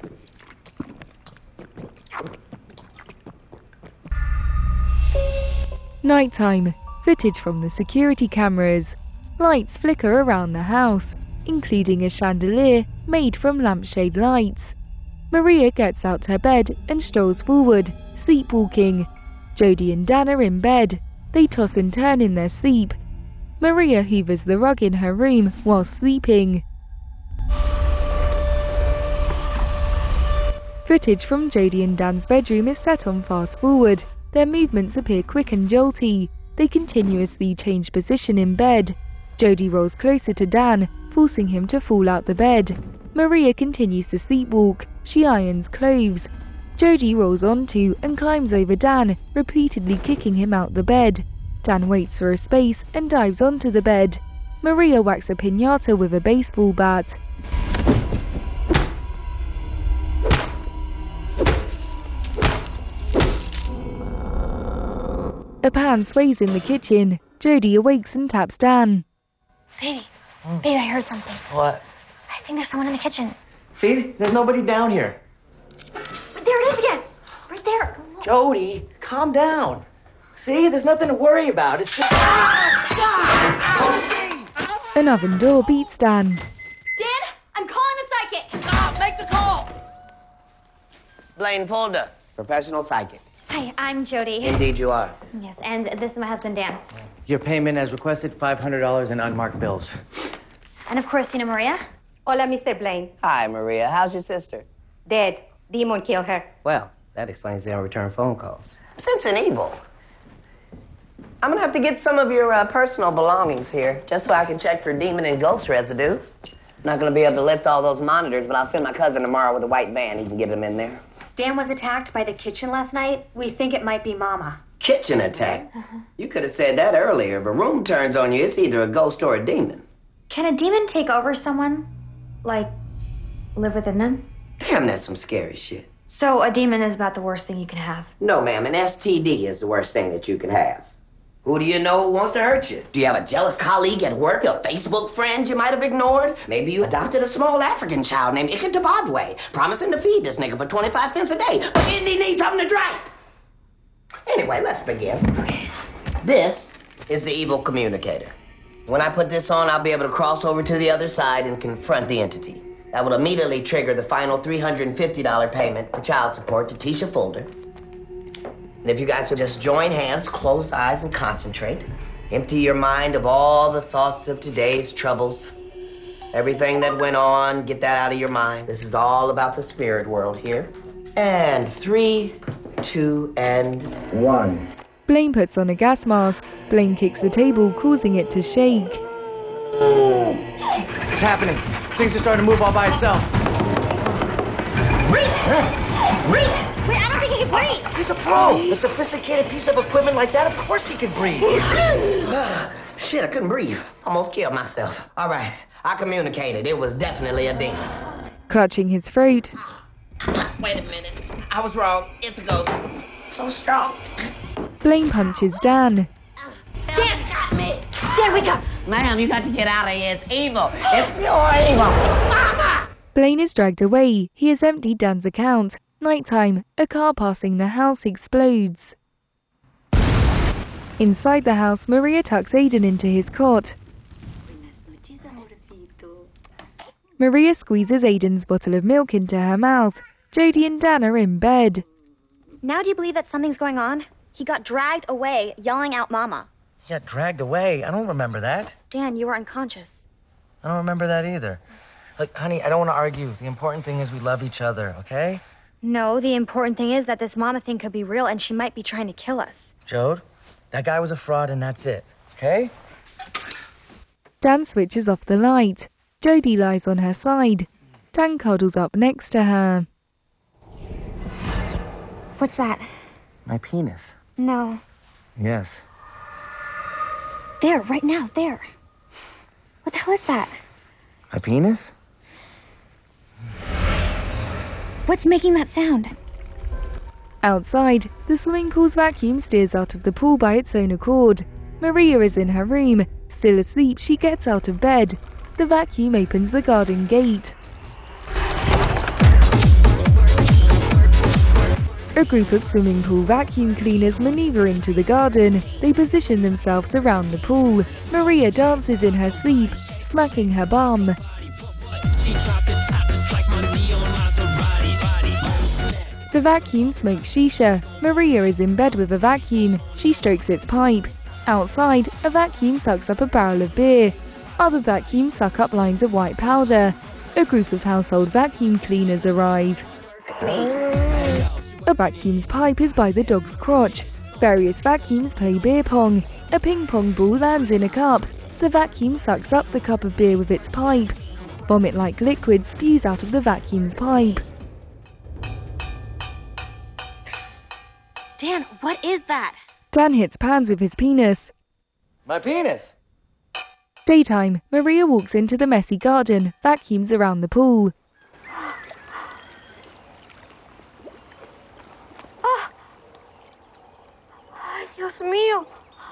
Nighttime. Footage from the security cameras. Lights flicker around the house, including a chandelier made from lampshade lights. Maria gets out her bed and strolls forward, sleepwalking. Jody and Dan are in bed. They toss and turn in their sleep. Maria hoovers the rug in her room while sleeping. Footage from Jody and Dan's bedroom is set on fast forward. Their movements appear quick and jolty. They continuously change position in bed. Jody rolls closer to Dan, forcing him to fall out the bed. Maria continues to sleepwalk. She irons clothes. Jody rolls onto and climbs over Dan, repeatedly kicking him out the bed. Dan waits for a space and dives onto the bed. Maria whacks a piñata with a baseball bat. A pan sways in the kitchen. Jody awakes and taps Dan.
Baby, baby, I heard something.
What?
I think there's someone in the kitchen.
See? There's nobody down here.
There it is again. Right there.
Jody, calm down. See? There's nothing to worry about. It's just...
An oven door beats Dan.
Dan, I'm calling the psychic.
Stop! Make the call! Blaine Polder, professional psychic.
Hi, I'm Jody.
Indeed you are.
Yes, and this is my husband, Dan.
Your payment as requested, $500 in unmarked bills.
And of course, you know Maria?
Hola, Mr. Blaine.
Hi, Maria. How's your sister?
Dead. Demon killed her.
Well, that explains the unreturned phone calls. Sense and evil. I'm gonna have to get some of your personal belongings here, just so I can check for demon and ghost residue. Not gonna be able to lift all those monitors, but I'll send my cousin tomorrow with a white van. He can get them in there.
Dan was attacked by the kitchen last night. We think it might be Mama.
Kitchen attack? You could have said that earlier. If a room turns on you, it's either a ghost or a demon.
Can a demon take over someone? Like, live within them?
Damn, that's some scary shit.
So a demon is about the worst thing you can have?
No, ma'am. An STD is the worst thing that you can have. Who do you know wants to hurt you? Do you have a jealous colleague at work, a Facebook friend you might have ignored? Maybe you adopted a small African child named Iketabadwe, promising to feed this nigga for 25 cents a day, but he needs something to drink. Anyway, let's begin. Okay. This is the evil communicator. When I put this on, I'll be able to cross over to the other side and confront the entity. That will immediately trigger the final $350 payment for child support to Tisha Fulder. And if you guys will just join hands, close eyes, and concentrate, empty your mind of all the thoughts of today's troubles. Everything that went on, get that out of your mind. This is all about the spirit world here. And 3, 2, and 1.
Blaine puts on a gas mask. Blaine kicks the table, causing it to shake.
It's happening. Things are starting to move all by itself.
Breathe! Breathe! Wait, I don't think he can breathe!
He's a pro! A sophisticated piece of equipment like that, of course he can breathe.
Shit, I couldn't breathe. Almost killed myself. All right, I communicated. It was definitely a demon.
Clutching his throat.
Wait a minute. I was wrong. It's a ghost. So strong.
Blaine punches Dan.
Dan, got me. Dan, wake up.
Ma'am, you got to get out of here. It's evil. It's pure evil. Mama!
Blaine is dragged away. He has emptied Dan's account. Nighttime, a car passing the house explodes. Inside the house, Maria tucks Aiden into his cot. Maria squeezes Aiden's bottle of milk into her mouth. Jodie and Dan are in bed.
Now do you believe that something's going on? He got dragged away, yelling out Mama.
He got dragged away. I don't remember that.
Dan, you were unconscious.
I don't remember that either. Look, honey, I don't want to argue. The important thing is we love each other, okay?
No, the important thing is that this Mama thing could be real and she might be trying to kill us.
Jode, that guy was a fraud and that's it, okay?
Dan switches off the light. Jodie lies on her side. Dan cuddles up next to her.
What's that?
My penis.
No.
Yes.
There, right now, there. What the hell is that?
My penis?
What's making that sound?
Outside, the swimming pool's vacuum steers out of the pool by its own accord. Maria is in her room. Still asleep, she gets out of bed. The vacuum opens the garden gate. A group of swimming pool vacuum cleaners maneuver into the garden. They position themselves around the pool. Maria dances in her sleep, smacking her bum. The vacuum smokes shisha. Maria is in bed with a vacuum. She strokes its pipe. Outside, a vacuum sucks up a barrel of beer. Other vacuums suck up lines of white powder. A group of household vacuum cleaners arrive. A vacuum's pipe is by the dog's crotch. Various vacuums play beer pong. A ping pong ball lands in a cup. The vacuum sucks up the cup of beer with its pipe. Vomit-like liquid spews out of the vacuum's pipe.
Dan, what is that?
Dan hits pans with his penis.
My penis?
Daytime, Maria walks into the messy garden, vacuums around the pool.
Dios mío.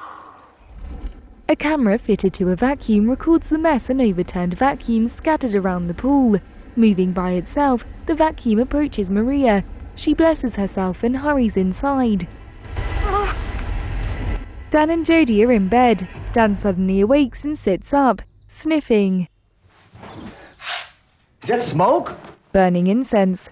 A camera fitted to a vacuum records the mess and overturned vacuums scattered around the pool. Moving by itself, the vacuum approaches Maria. She blesses herself and hurries inside. Dan and Jodie are in bed. Dan suddenly awakes and sits up, sniffing.
Is that smoke?
Burning incense.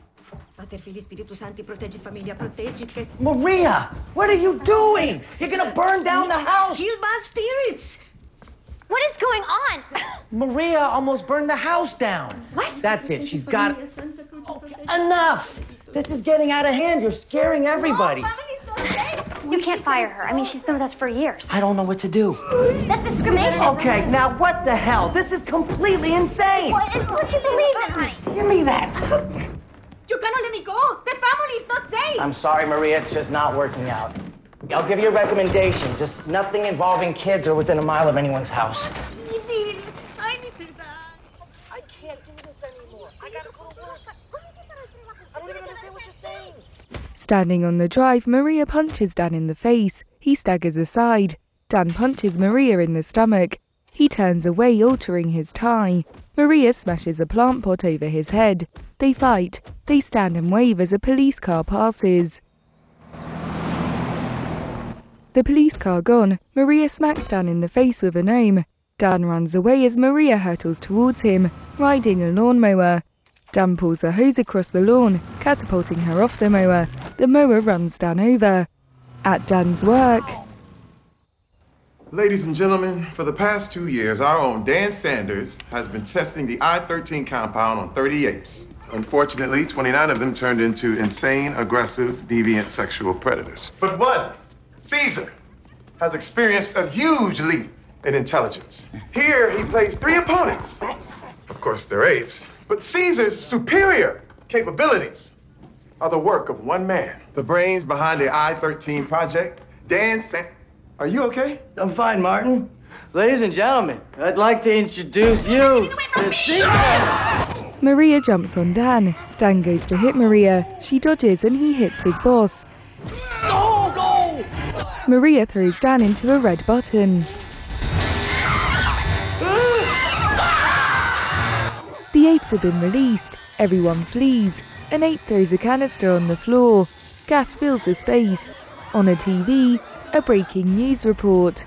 Maria, what are you doing? You're gonna burn down the house.
Kill bad spirits.
What is going on?
Maria almost burned the house down.
What?
That's it. She's got... Enough. This is getting out of hand. You're scaring everybody.
You can't fire her. I mean, she's been with us for years.
I don't know what to do.
That's discrimination.
Okay, now what the hell? This is completely insane.
Well, it's what you believe in, honey.
Give me that.
You cannot let me go. The family is not safe.
I'm sorry, Maria. It's just not working out. I'll give you a recommendation. Just nothing involving kids or within a mile of anyone's house.
Evil. I miss her.
I can't do this anymore. I gotta go to work. I don't even understand what you're saying.
Standing on the drive, Maria punches Dan in the face. He staggers aside. Dan punches Maria in the stomach. He turns away, altering his tie. Maria smashes a plant pot over his head. They fight. They stand and wave as a police car passes. The police car gone, Maria smacks Dan in the face with a gnome. Dan runs away as Maria hurtles towards him, riding a lawnmower. Dan pulls a hose across the lawn, catapulting her off the mower. The mower runs Dan over. At Dan's work...
Ladies and gentlemen, for the past 2 years, our own Dan Sanders has been testing the I-13 compound on 30 apes. Unfortunately, 29 of them turned into insane, aggressive, deviant sexual predators. But one, Caesar, has experienced a huge leap in intelligence. Here, he plays 3 opponents. Of course, they're apes. But Caesar's superior capabilities are the work of one man. The brains behind the I-13 project, Dan Sanders. Are you okay?
I'm fine, Martin. Ladies and gentlemen, I'd like to introduce you to Caesar.
Maria jumps on Dan. Dan goes to hit Maria. She dodges and he hits his boss.
Go!
Maria throws Dan into a red button. The apes have been released. Everyone flees. An ape throws a canister on the floor. Gas fills the space. On a TV, a breaking news report.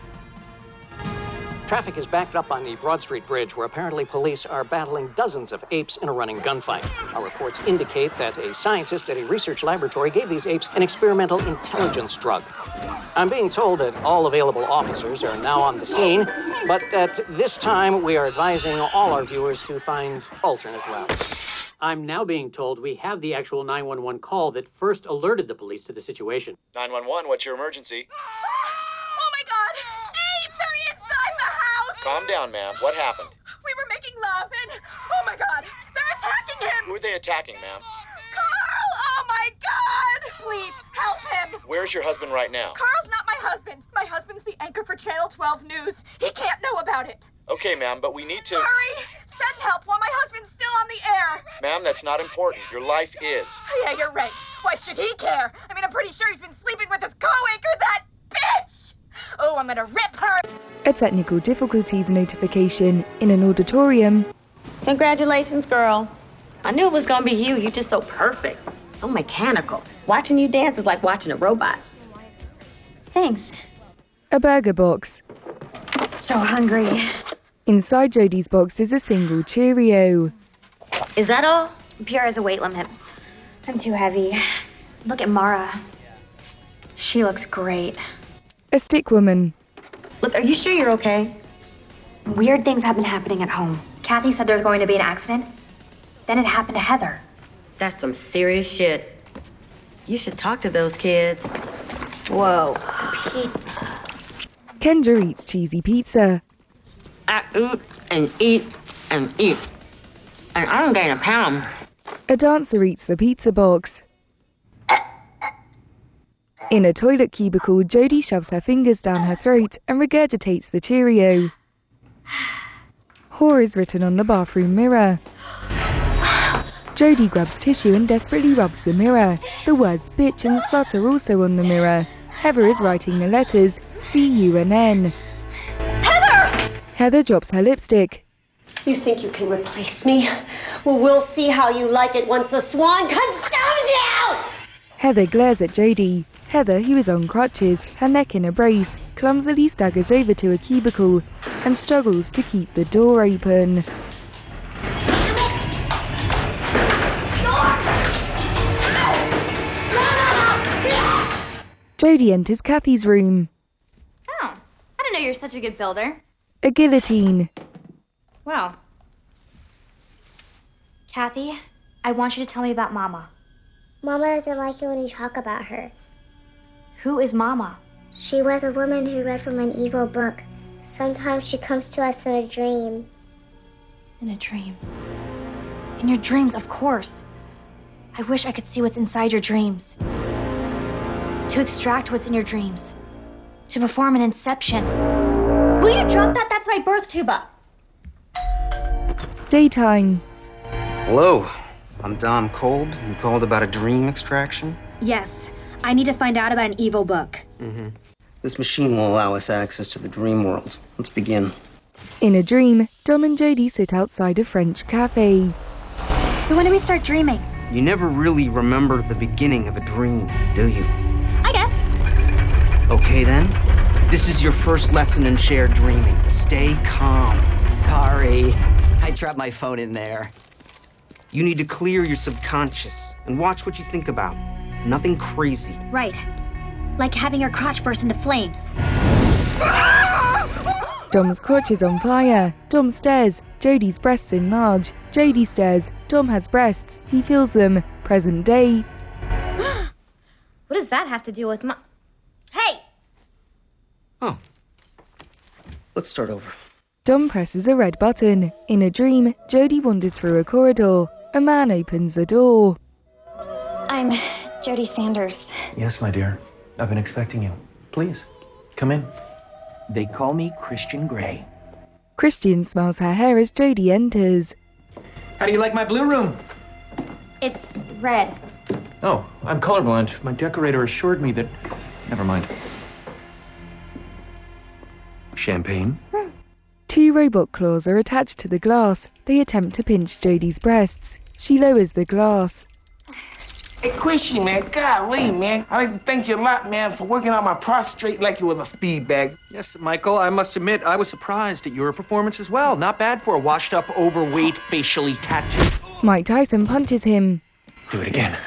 Traffic is backed up on the Broad Street Bridge, where apparently police are battling dozens of apes in a running gunfight. Our reports indicate that a scientist at a research laboratory gave these apes an experimental intelligence drug. I'm being told that all available officers are now on the scene, but at this time we are advising all our viewers to find alternate routes. I'm now being told we have the actual 911 call that first alerted the police to the situation.
911, what's your emergency?
Oh my God! Apes are inside the house!
Calm down, ma'am. What happened?
We were making love and, oh my God, they're attacking him!
Who are they attacking, ma'am?
Carl! Oh my God! Please, help him!
Where's your husband right now?
Carl's not my husband. My husband's the anchor for Channel 12 News. He can't know about it.
Okay, ma'am, but we need to...
Hurry! Send help while my husband's still on the air.
Ma'am, that's not important. Your life is.
Yeah, you're right. Why should he care? I mean, I'm pretty sure he's been sleeping with his co-anchor, that bitch! Oh, I'm gonna rip her!
A technical difficulties notification in an auditorium.
Congratulations, girl. I knew it was gonna be you. You're just so perfect. So mechanical. Watching you dance is like watching a robot.
Thanks.
A burger box.
So hungry.
Inside Jodie's box is a single Cheerio.
Is that all? Pierre has a weight limit. I'm too heavy. Look at Mara. She looks great.
A stick woman.
Look, are you sure you're okay?
Weird things have been happening at home. Kathy said there's going to be an accident. Then it happened to Heather.
That's some serious shit. You should talk to those kids.
Whoa. Pizza.
Kendra eats cheesy pizza.
I eat and eat and eat. And I don't gain a pound.
A dancer eats the pizza box. In a toilet cubicle, Jodie shoves her fingers down her throat and regurgitates the Cheerio. Whore is written on the bathroom mirror. Jodie grabs tissue and desperately rubs the mirror. The words bitch and slut are also on the mirror. Heather is writing the letters C-U-N-N. Heather drops her lipstick.
You think you can replace me? Well, we'll see how you like it once the swan consumes you!
Heather glares at Jodie. Heather, who is on crutches, her neck in a brace, clumsily staggers over to a cubicle and struggles to keep the door open. Jodie enters Kathy's room.
Oh, I didn't know you were such a good builder.
A guillotine.
Wow. Kathy, I want you to tell me about Mama.
Mama doesn't like it when you talk about her.
Who is Mama?
She was a woman who read from an evil book. Sometimes she comes to us in a dream.
In a dream? In your dreams, of course. I wish I could see what's inside your dreams. To extract what's in your dreams. To perform an inception.
Will you drop that? That's my birth tuba.
Daytime.
Hello, I'm Dom Cold. You called about a dream extraction?
Yes. I need to find out about an evil book.
This machine will allow us access to the dream world. Let's begin.
In a dream, Dom and Jodie sit outside a French cafe.
So when do we start dreaming?
You never really remember the beginning of a dream, do you?
I guess.
Okay then. This is your first lesson in shared dreaming. Stay calm.
Sorry. I dropped my phone in there.
You need to clear your subconscious and watch what you think about. Nothing crazy.
Right. Like having your crotch burst into flames.
Dom's crotch is on fire. Dom stares. Jodie's breasts enlarge. Jodie stares. Dom has breasts. He feels them. Present day.
What does that have to do with Hey!
Oh. Let's start over.
Dom presses a red button. In a dream, Jodie wanders through a corridor. A man opens the door.
I'm Jodie Sanders.
Yes, my dear. I've been expecting you. Please, come in.
They call me Christian Grey.
Christian smells her hair as Jodie enters.
How do you like my blue room?
It's red.
Oh, I'm colorblind. My decorator assured me that... Never mind. Champagne?
2 robot claws are attached to the glass. They attempt to pinch Jodie's breasts. She lowers the glass.
Hey, Chrissy, man, golly, man. I'd like to thank you a lot, man, for working on my prostrate like you was a speed bag.
Yes, Michael, I must admit, I was surprised at your performance as well. Not bad for a washed-up, overweight, facially tattooed...
Mike Tyson punches him.
Do it again.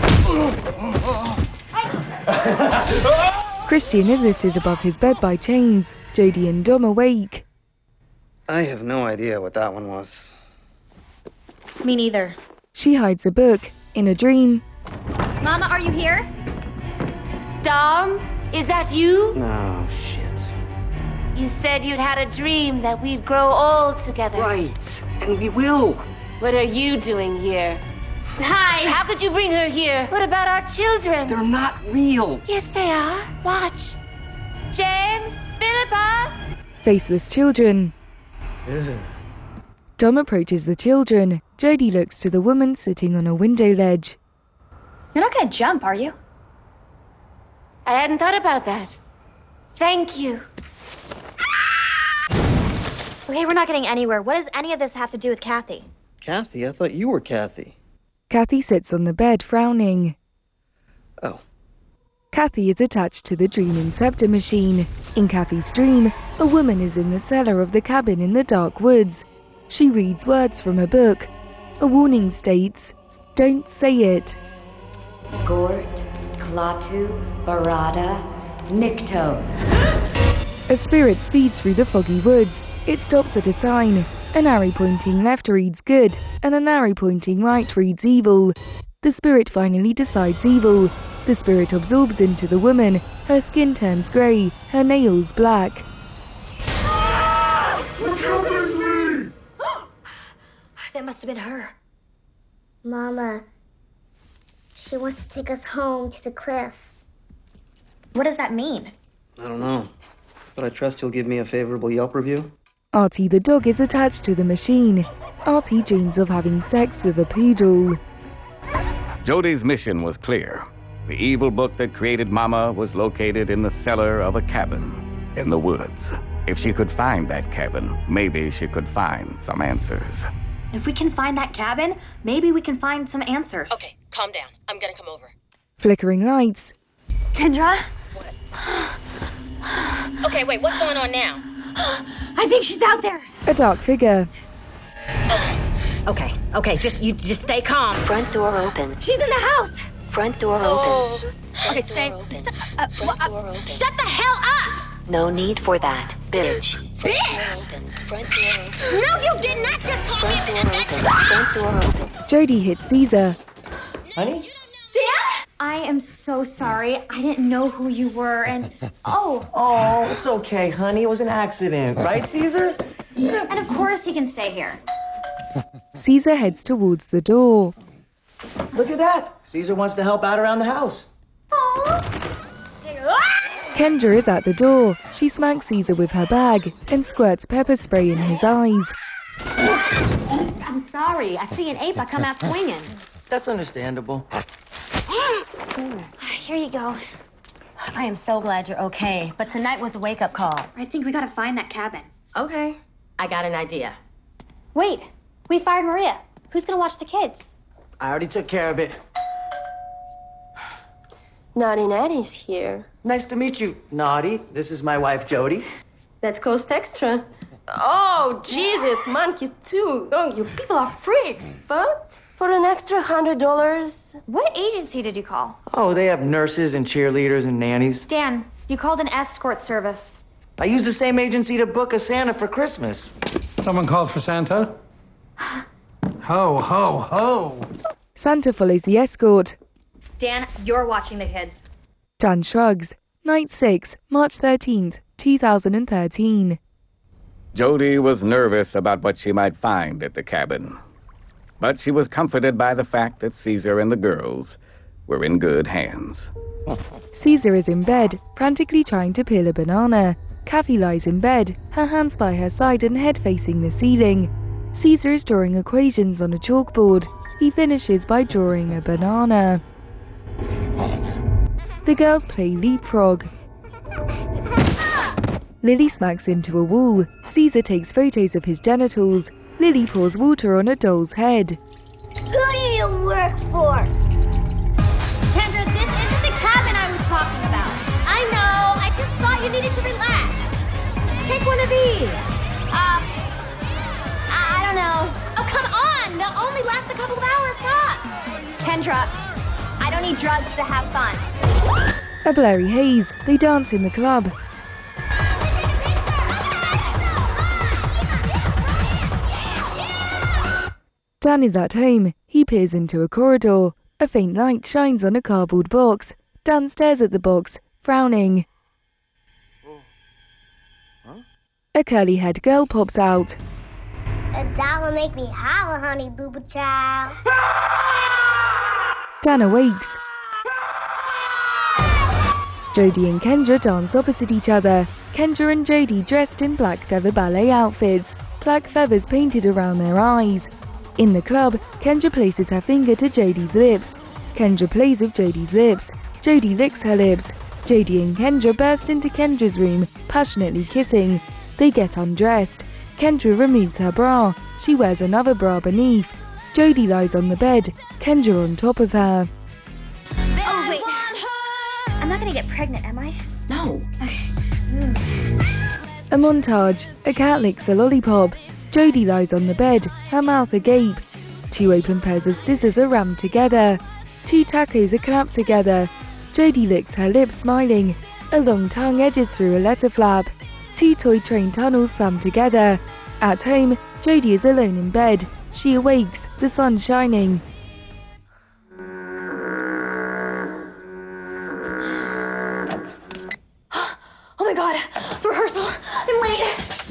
Christian is lifted above his bed by chains. Jodie and Dom awake.
I have no idea what that one was.
Me neither.
She hides a book. In a dream,
Mama, are you here? Dom, is that you?
No, shit.
You said you'd had a dream that we'd grow old together.
Right, and we will.
What are you doing here? Hi. How could you bring her here? What about our children?
They're not real.
Yes, they are. Watch. James, Philippa.
Faceless children. Dom approaches the children. Jodie looks to the woman sitting on a window ledge.
You're not gonna jump, are you?
I hadn't thought about that. Thank you.
Okay, we're not getting anywhere. What does any of this have to do with Kathy?
Kathy? I thought you were Kathy.
Kathy sits on the bed, frowning.
Oh.
Kathy is attached to the Dream Inceptor machine. In Kathy's dream, a woman is in the cellar of the cabin in the dark woods. She reads words from a book. A warning states, "Don't say it."
Gort, Klaatu, Barada, Nikto.
A spirit speeds through the foggy woods. It stops at a sign. An arrow pointing left reads good, and an arrow pointing right reads evil. The spirit finally decides evil. The spirit absorbs into the woman. Her skin turns grey, her nails black.
That must have been her.
Mama, she wants to take us home to the cliff.
What does that mean?
I don't know, but I trust you'll give me a favorable Yelp review.
Artie the dog is attached to the machine. Artie dreams of having sex with a poodle.
Jodie's mission was clear. The evil book that created Mama was located in the cellar of a cabin in the woods. If she could find that cabin, maybe she could find some answers.
If we can find that cabin, maybe we can find some answers.
Okay, calm down. I'm gonna come over.
Flickering lights.
Kendra?
Okay, wait, what's going on now?
I think she's out there.
A dark figure.
Okay, you just stay calm.
Front door open.
She's in the house.
Front door open.
Okay, stay. Shut the hell up!
No need for that, bitch.
Bitch!
Front door open.
No, you did not just call me
Front door open. Front door open.
Jodie hits Caesar.
Honey?
Dan? I am so sorry. I didn't know who you were, and
Oh, it's okay, honey. It was an accident, right, Caesar?
And of course he can stay here.
Caesar heads towards the door.
Look at that. Caesar wants to help out around the house.
Kendra is at the door. She smacks Caesar with her bag and squirts pepper spray in his eyes.
I'm sorry. I see an ape, I come out swinging.
That's understandable.
Here you go.
I am so glad you're okay, but tonight was a wake-up call.
I think we gotta find that cabin.
Okay, I got an idea.
Wait, we fired Maria. Who's gonna watch the kids?
I already took care of it.
Naughty Natty's here.
Nice to meet you, Naughty. This is my wife, Jodie.
That's Coast Extra. Oh, Jesus, man, you too. Oh, you people are freaks. But for an extra $100...
What agency did you call?
Oh, they have nurses and cheerleaders and nannies.
Dan, you called an escort service.
I used the same agency to book a Santa for Christmas.
Someone called for Santa? Ho, ho, ho.
Santa follows the escort.
Dan, you're watching the kids.
Dan shrugs. Night 6, March 13th, 2013.
Jodie was nervous about what she might find at the cabin. But she was comforted by the fact that Caesar and the girls were in good hands.
Caesar is in bed, frantically trying to peel a banana. Kathy lies in bed, her hands by her side and head facing the ceiling. Caesar is drawing equations on a chalkboard. He finishes by drawing a banana. The girls play leapfrog. Lily smacks into a wall. Caesar takes photos of his genitals. Lily pours water on a doll's head.
Who do you work for?
Kendra, this isn't the cabin I was talking about. I know. I just thought you needed to relax. Take one of these. I don't know. Oh, come on. They'll only last a couple of hours, huh?
Kendra, I don't need drugs to have fun.
A blurry haze. They dance in the club. Dan is at home. He peers into a corridor. A faint light shines on a cardboard box. Dan stares at the box, frowning. A curly-haired girl pops out.
A doll will make me holler, honey boo boo child.
Dan awakes. Jodie and Kendra dance opposite each other. Kendra and Jodie dressed in black feather ballet outfits, black feathers painted around their eyes. In the club, Kendra places her finger to Jodie's lips. Kendra plays with Jodie's lips. Jodie licks her lips. Jodie and Kendra burst into Kendra's room, passionately kissing. They get undressed. Kendra removes her bra. She wears another bra beneath. Jodie lies on the bed, Kendra on top of her.
Oh, wait. I'm not gonna get pregnant, am I?
No.
A montage. A cat licks a lollipop. Jodie lies on the bed, her mouth agape. 2 open pairs of scissors are rammed together. 2 tacos are clapped together. Jodie licks her lips, smiling. A long tongue edges through a letter flap. 2 toy train tunnels slam together. At home, Jodie is alone in bed. She awakes, the sun shining.
Oh my god, rehearsal. I'm late.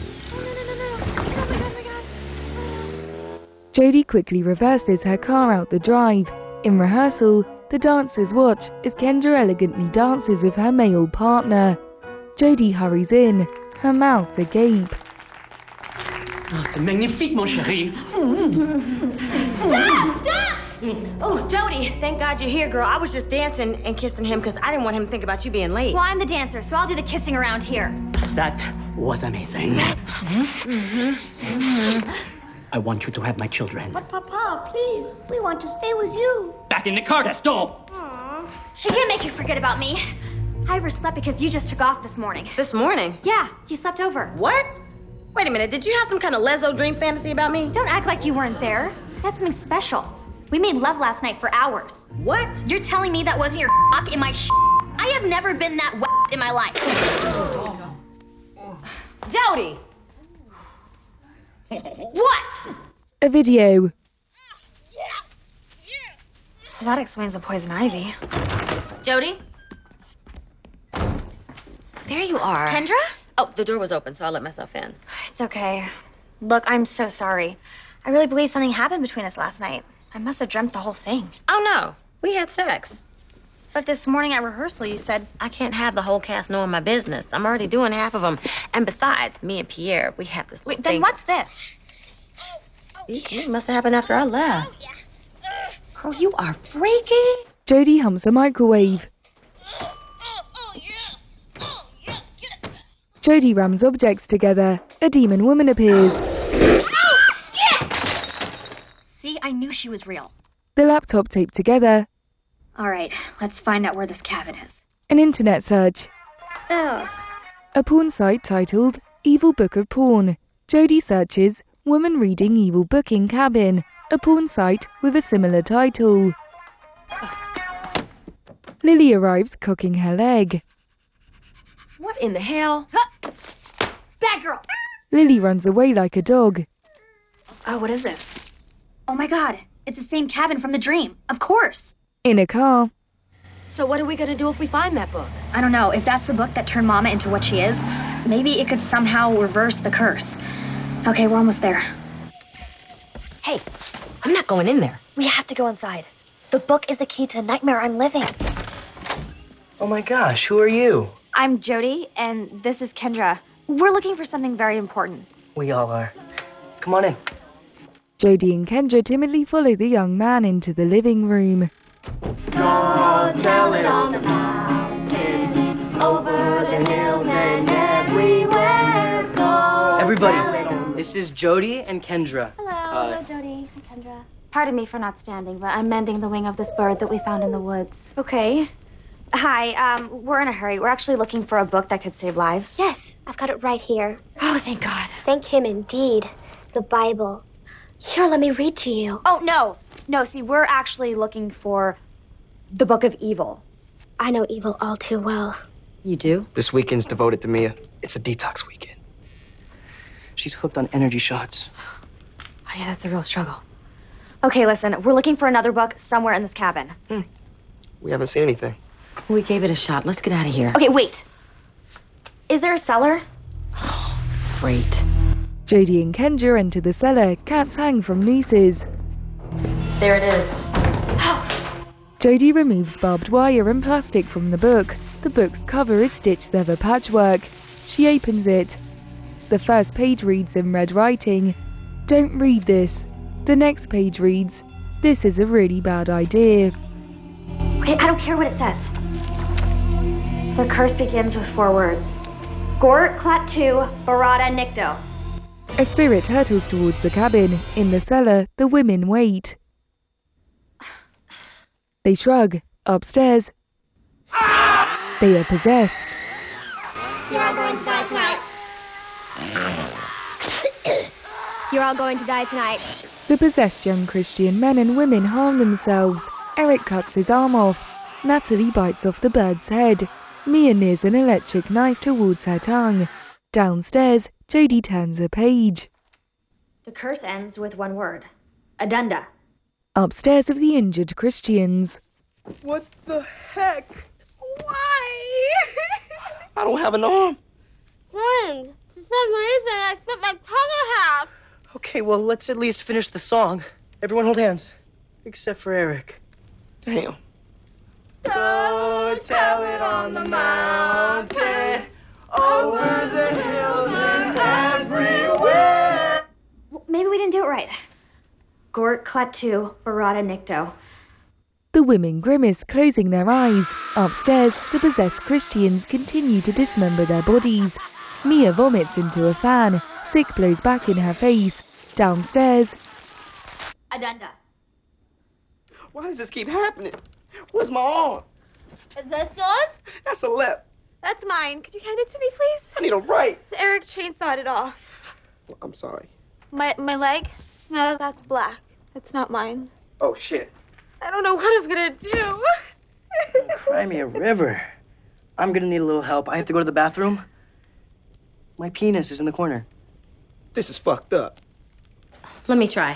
Jodie quickly reverses her car out the drive. In rehearsal, the dancers watch as Kendra elegantly dances with her male partner. Jodie hurries in, her mouth agape.
Oh, c'est magnifique, mon chéri.
Stop! Oh, Jodie, thank God you're here, girl. I was just dancing and kissing him because I didn't want him to think about you being late.
Well, I'm the dancer, so I'll do the kissing around here.
That was amazing. I want you to have my children.
But Papa, please, we want to stay with you.
Back in the car, Gaston!
She can't make you forget about me. I overslept because you just took off this morning.
This morning?
Yeah, you slept over.
What? Wait a minute, did you have some kind of lezo dream fantasy about me?
Don't act like you weren't there. That's something special. We made love last night for hours.
What?
You're telling me that wasn't your in my I have never been that in my life.
Jodie!
What?
A video.
Well, that explains the poison ivy.
Jodie?
There you are. Kendra?
Oh, the door was open, so I let myself in.
It's okay. Look, I'm so sorry. I really believe something happened between us last night. I must have dreamt the whole thing.
Oh, no. We had sex.
But this morning at rehearsal, you said...
I can't have the whole cast knowing my business. I'm already doing half of them. And besides, me and Pierre, we have this
Wait, then what's this?
It must have happened after I left. Girl, you are freaky.
Jodie humps a microwave. Jodie rams objects together. A demon woman appears.
See, I knew she was real.
The laptop taped together.
All right, let's find out where this cabin is.
An internet search.
Ugh.
A porn site titled Evil Book of Porn. Jodie searches Woman Reading Evil Book in Cabin. A porn site with a similar title. Lily arrives cocking her leg.
What in the hell?
Bad girl!
Lily runs away like a dog.
Oh, what is this? Oh my god, it's the same cabin from the dream. Of course.
In a car.
So what are we gonna do if we find that book?
I don't know. If that's the book that turned Mama into what she is, maybe it could somehow reverse the curse. Okay, we're almost there.
Hey, I'm not going in there.
We have to go inside. The book is the key to the nightmare I'm living.
Oh my gosh, who are you?
I'm Jodie, and this is Kendra. We're looking for something very important.
We all are. Come on in.
Jodie and Kendra timidly follow the young man into the living room.
Go tell it on the mountain, over the hills and everywhere.
everybody. This is Jody and Kendra.
Hello, Jody. Hi, Kendra. Pardon me for not standing, but I'm mending the wing of this bird that we found in the woods.
Okay. Hi, we're in a hurry. We're actually looking for a book that could save lives.
Yes, I've got it right here.
Oh, thank God.
Thank him indeed. The Bible. Here, let me read to you.
Oh, no. No, see, we're actually looking for the Book of Evil.
I know evil all too well.
You do? This weekend's devoted to Mia. It's a detox weekend. She's hooked on energy shots.
Oh, yeah, that's a real struggle. Okay, listen, we're looking for another book somewhere in this cabin.
We haven't seen anything.
We gave it a shot. Let's get out of here.
Okay, wait. Is there a cellar?
Great.
Jody and Kendra enter the cellar. Cats hang from nooses.
There it is.
Jody removes barbed wire and plastic from the book. The book's cover is stitched leather patchwork. She opens it. The first page reads in red writing, "Don't read this." The next page reads, "This is a really bad idea."
Okay, I don't care what it says. The curse begins with 4 words. Gort, Klaatu, Barada, Nikto.
A spirit hurtles towards the cabin. In the cellar, the women wait. They shrug. Upstairs, they are possessed.
You're all going to die tonight. You're all going to die tonight.
The possessed young Christian men and women harm themselves. Eric cuts his arm off. Natalie bites off the bird's head. Mia nears an electric knife towards her tongue. Downstairs, Jody turns a page.
The curse ends with 1 word. Adunda.
Upstairs of the injured Christians.
What the heck?
Why?
I don't have an arm.
Friend, for some reason I split my tongue in half.
Okay, well, let's at least finish the song. Everyone hold hands. Except for Eric. Damn. Go tell it on the mountain, over the hills and everywhere.
Maybe we didn't do it right. Gort, Klaatu, Barada, Nikto.
The women grimace, closing their eyes. Upstairs, the possessed Christians continue to dismember their bodies. Mia vomits into a fan. Sick blows back in her face. Downstairs,
Adunda.
Why does this keep happening? Where's my arm?
Is this yours?
That's a lip.
That's mine. Could you hand it to me, please?
I need a right.
Eric chainsawed it off.
I'm sorry.
My leg? No, that's black. It's not mine.
Oh, shit.
I don't know what I'm gonna do.
Cry me a river. I'm gonna need a little help. I have to go to the bathroom. My penis is in the corner. This is fucked up.
Let me try.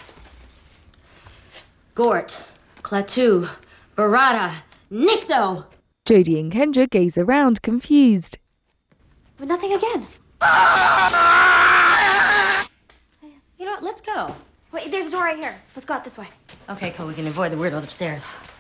Gort, Klaatu, Barada, Nikto.
Jody and Kendra gaze around, confused.
But nothing again.
You know what? Let's go.
Wait, there's a door right here. Let's go out this way.
Okay, cool. We can avoid the weirdos upstairs.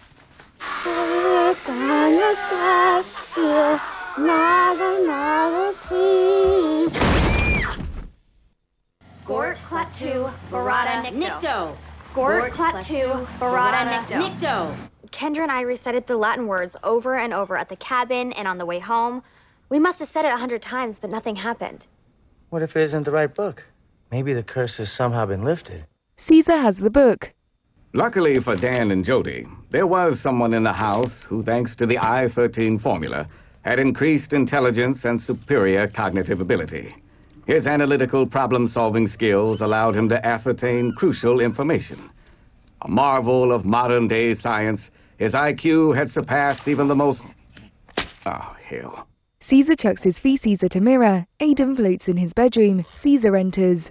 Gort, Klaatu, Barada,
Nikto.
Gort, Klaatu, Barada, Nikto. Kendra and I recited the Latin words over and over at the cabin and on the way home. We must have said it 100 times, but nothing happened.
What if it isn't the right book? Maybe the curse has somehow been lifted.
Caesar has the book.
Luckily for Dan and Jody, there was someone in the house who, thanks to the I-13 formula, had increased intelligence and superior cognitive ability. His analytical problem-solving skills allowed him to ascertain crucial information. A marvel of modern-day science, his IQ had surpassed even the most... Oh, hell.
Caesar chucks his feces at a mirror. Aiden floats in his bedroom. Caesar enters.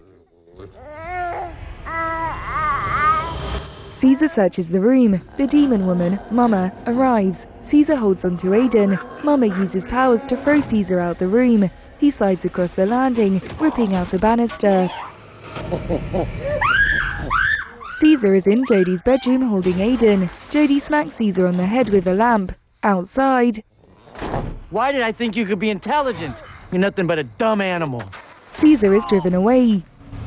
Caesar searches the room. The demon woman, Mama, arrives. Caesar holds onto Aiden. Mama uses powers to throw Caesar out the room. He slides across the landing, ripping out a banister. Caesar is in Jody's bedroom holding Aiden. Jody smacks Caesar on the head with a lamp. Outside,
Why did I think you could be intelligent? You're nothing but a dumb animal.
Caesar is driven away.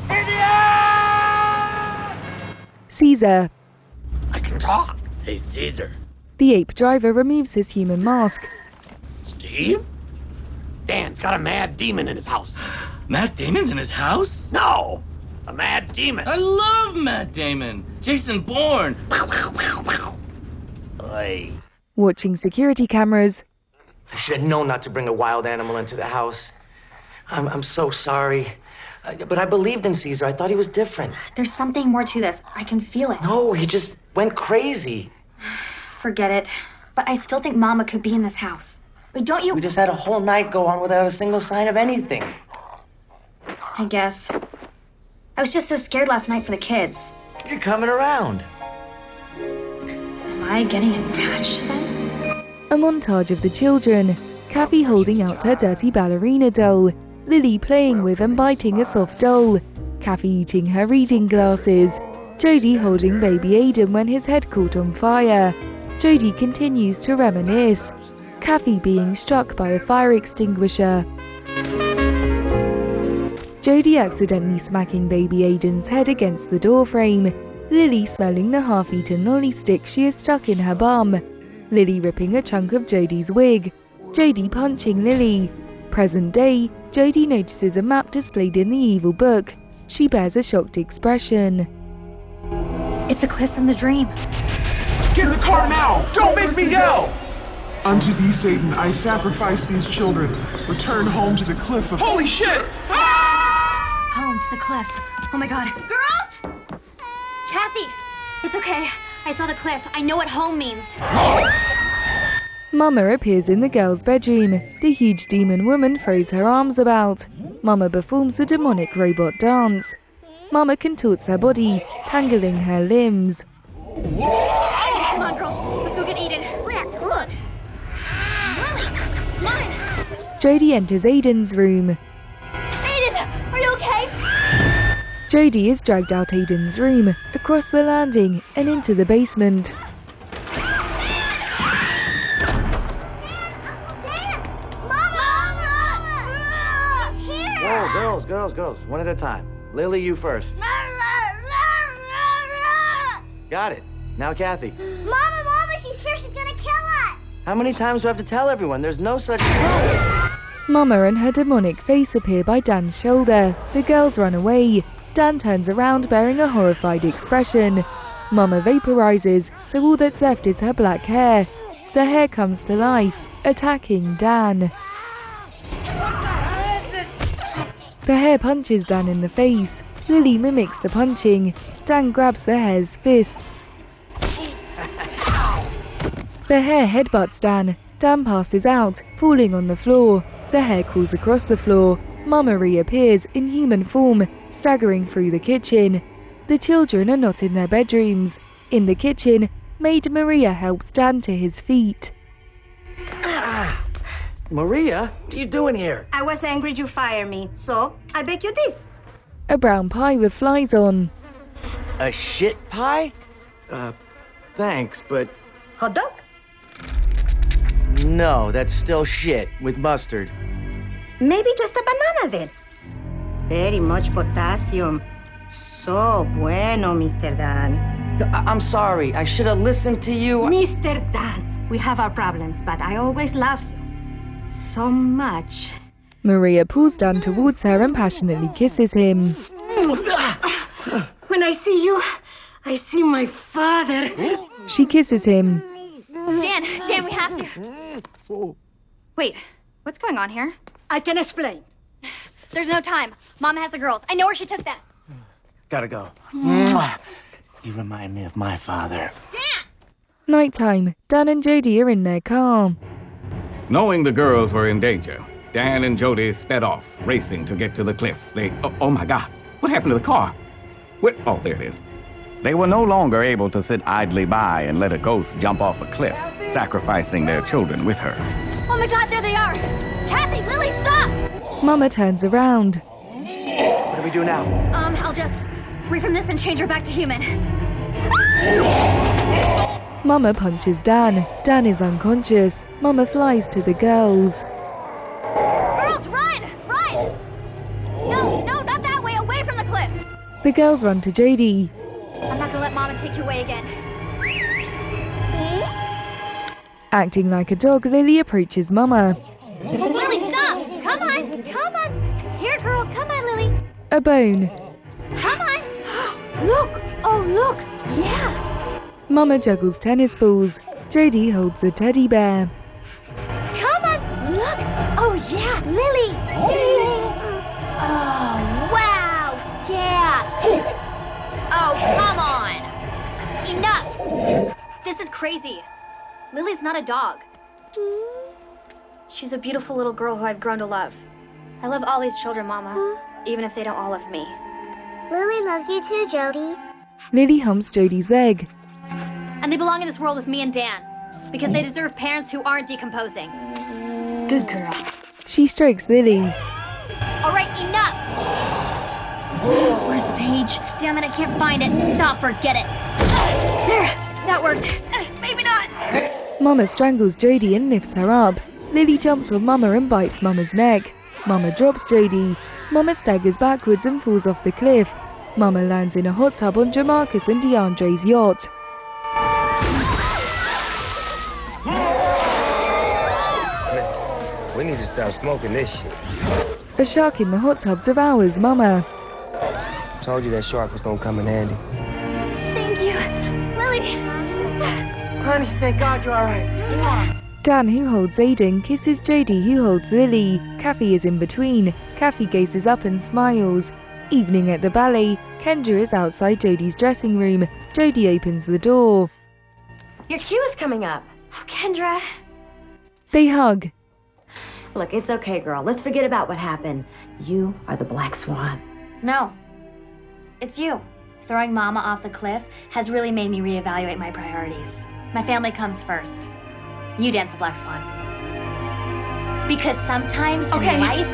Caesar.
I can talk. Hey, Caesar.
The ape driver removes his human mask.
Steve? Dan's got a mad demon in his house.
Matt Damon's in his house?
No! A mad demon.
I love Matt Damon. Jason Bourne.
Oy.
Watching security cameras,
I should have known not to bring a wild animal into the house. I'm so sorry. But I believed in Caesar. I thought he was different.
There's something more to this. I can feel it.
No, he just went crazy.
Forget it. But I still think Mama could be in this house. Wait, don't you?
We just had a whole night go on without a single sign of anything.
I guess. I was just so scared last night for the kids.
You're coming around.
Am I getting attached to them?
a montage of the children, Kathy holding out her dirty ballerina doll, Lily playing with and biting a soft doll, Kathy eating her reading glasses, Jodie holding baby Aiden when his head caught on fire. Jodie continues to reminisce, Kathy being struck by a fire extinguisher. Jodie accidentally smacking baby Aiden's head against the doorframe, Lily smelling the half-eaten lolly stick she has stuck in her bum, Lily ripping a chunk of Jodie's wig, Jodie punching Lily. Present day, Jodie notices a map displayed in the evil book. She bears a shocked expression.
It's a cliff from the dream.
Get in the car now! Don't make me yell! Unto thee, Satan, I sacrifice these children. Return home to the cliff of... Holy shit!
Home to the cliff. Oh my god.
Girls! Kathy! It's okay. I saw the cliff. I know what home means.
Mama appears in the girl's bedroom. The huge demon woman throws her arms about. Mama performs a demonic robot dance. Mama contorts her body, tangling her limbs.
Come on, girls. Let's go get Aiden. That's good. Lily, mine.
Jodie enters Aiden's room.
Aiden, are you okay?
Jodie is dragged out Aiden's room, across the landing, and into the basement.
Whoa, girls, one at a time. Lily, you first. Got it. Now, Kathy.
Mama, she's here. She's gonna kill us.
How many times do I have to tell everyone? There's no such...
Mama and her demonic face appear by Dan's shoulder. The girls run away. Dan turns around bearing a horrified expression. Mama vaporizes, so all that's left is her black hair. The hair comes to life, attacking Dan. The hair punches Dan in the face. Lily mimics the punching. Dan grabs the hair's fists. The hair headbutts Dan. Dan passes out, falling on the floor. The hair crawls across the floor. Mama reappears in human form, staggering through the kitchen. The children are not in their bedrooms. In the kitchen, maid Maria helps Dan to his feet.
Maria, what are you doing here?
I was angry you fired me, so I bake you this.
A brown pie with flies on.
A shit pie? Thanks, but...
Hot dog?
No, that's still shit, with mustard.
Maybe just a banana then. Very much potassium. So bueno, Mr. Dan.
I'm sorry, I should have listened to you.
Mr. Dan, we have our problems, but I always love you. So much.
Maria pulls Dan towards her and passionately kisses him.
When I see you, I see my father.
She kisses him.
Dan, we have to. Wait, what's going on here?
I can explain.
There's no time. Mama has the girls. I know where she took them.
Gotta go. You remind me of my father.
Nighttime. Dan and Jodie are in their car.
Knowing the girls were in danger, Dan and Jodie sped off, racing to get to the cliff. Oh my God, what happened to the car? Oh, there it is. They were no longer able to sit idly by and let a ghost jump off a cliff, sacrificing their children with her.
Oh my God, there they are! Kathy, Lily, stop!
Mama turns around.
What do we do now?
I'll just reframe this and change her back to human.
Mama punches Dan. Dan is unconscious. Mama flies to the girls.
Girls, run! Run! No, not that way, away from the cliff!
The girls run to Jodie.
I'm not gonna let Mama take you away again.
Acting like a dog, Lily approaches Mama.
Lily, stop! Come on! Here, girl, come
A bone.
Come on! Look! Oh, look! Yeah!
Mama juggles tennis balls. Jodie holds a teddy bear.
Come on! Look! Oh, yeah! Lily! Oh, wow! Yeah! Oh, come on! Enough! This is crazy. Lily's not a dog. She's a beautiful little girl who I've grown to love. I love all these children, Mama, even if they don't all love me.
Lily loves you too, Jodie.
Lily humps Jodie's leg.
And they belong in this world with me and Dan, because they deserve parents who aren't decomposing. Good girl.
She strokes Lily.
All right, enough! Where's the page? Damn it, I can't find it. Stop, forget it. There, that worked. Maybe not.
Mama strangles Jodie and lifts her up. Lily jumps on Mama and bites Mama's neck. Mama drops Jodie. Mama staggers backwards and falls off the cliff. Mama lands in a hot tub on Jamarcus and DeAndre's yacht.
We need to stop smoking this shit.
A shark in the hot tub devours Mama.
Told you that shark was gonna come in handy.
Thank you. Lily.
Honey, thank God you're all right.
Dan, who holds Aiden, kisses Jodie, who holds Lily. Kathy is in between. Kathy gazes up and smiles. Evening at the ballet. Kendra is outside Jodie's dressing room. Jodie opens the door.
Your cue is coming up.
Oh, Kendra.
They hug.
Look, it's okay, girl. Let's forget about what happened. You are the Black Swan.
No. It's you. Throwing Mama off the cliff has really made me reevaluate my priorities. My family comes first. You dance the Black Swan. Because sometimes in life...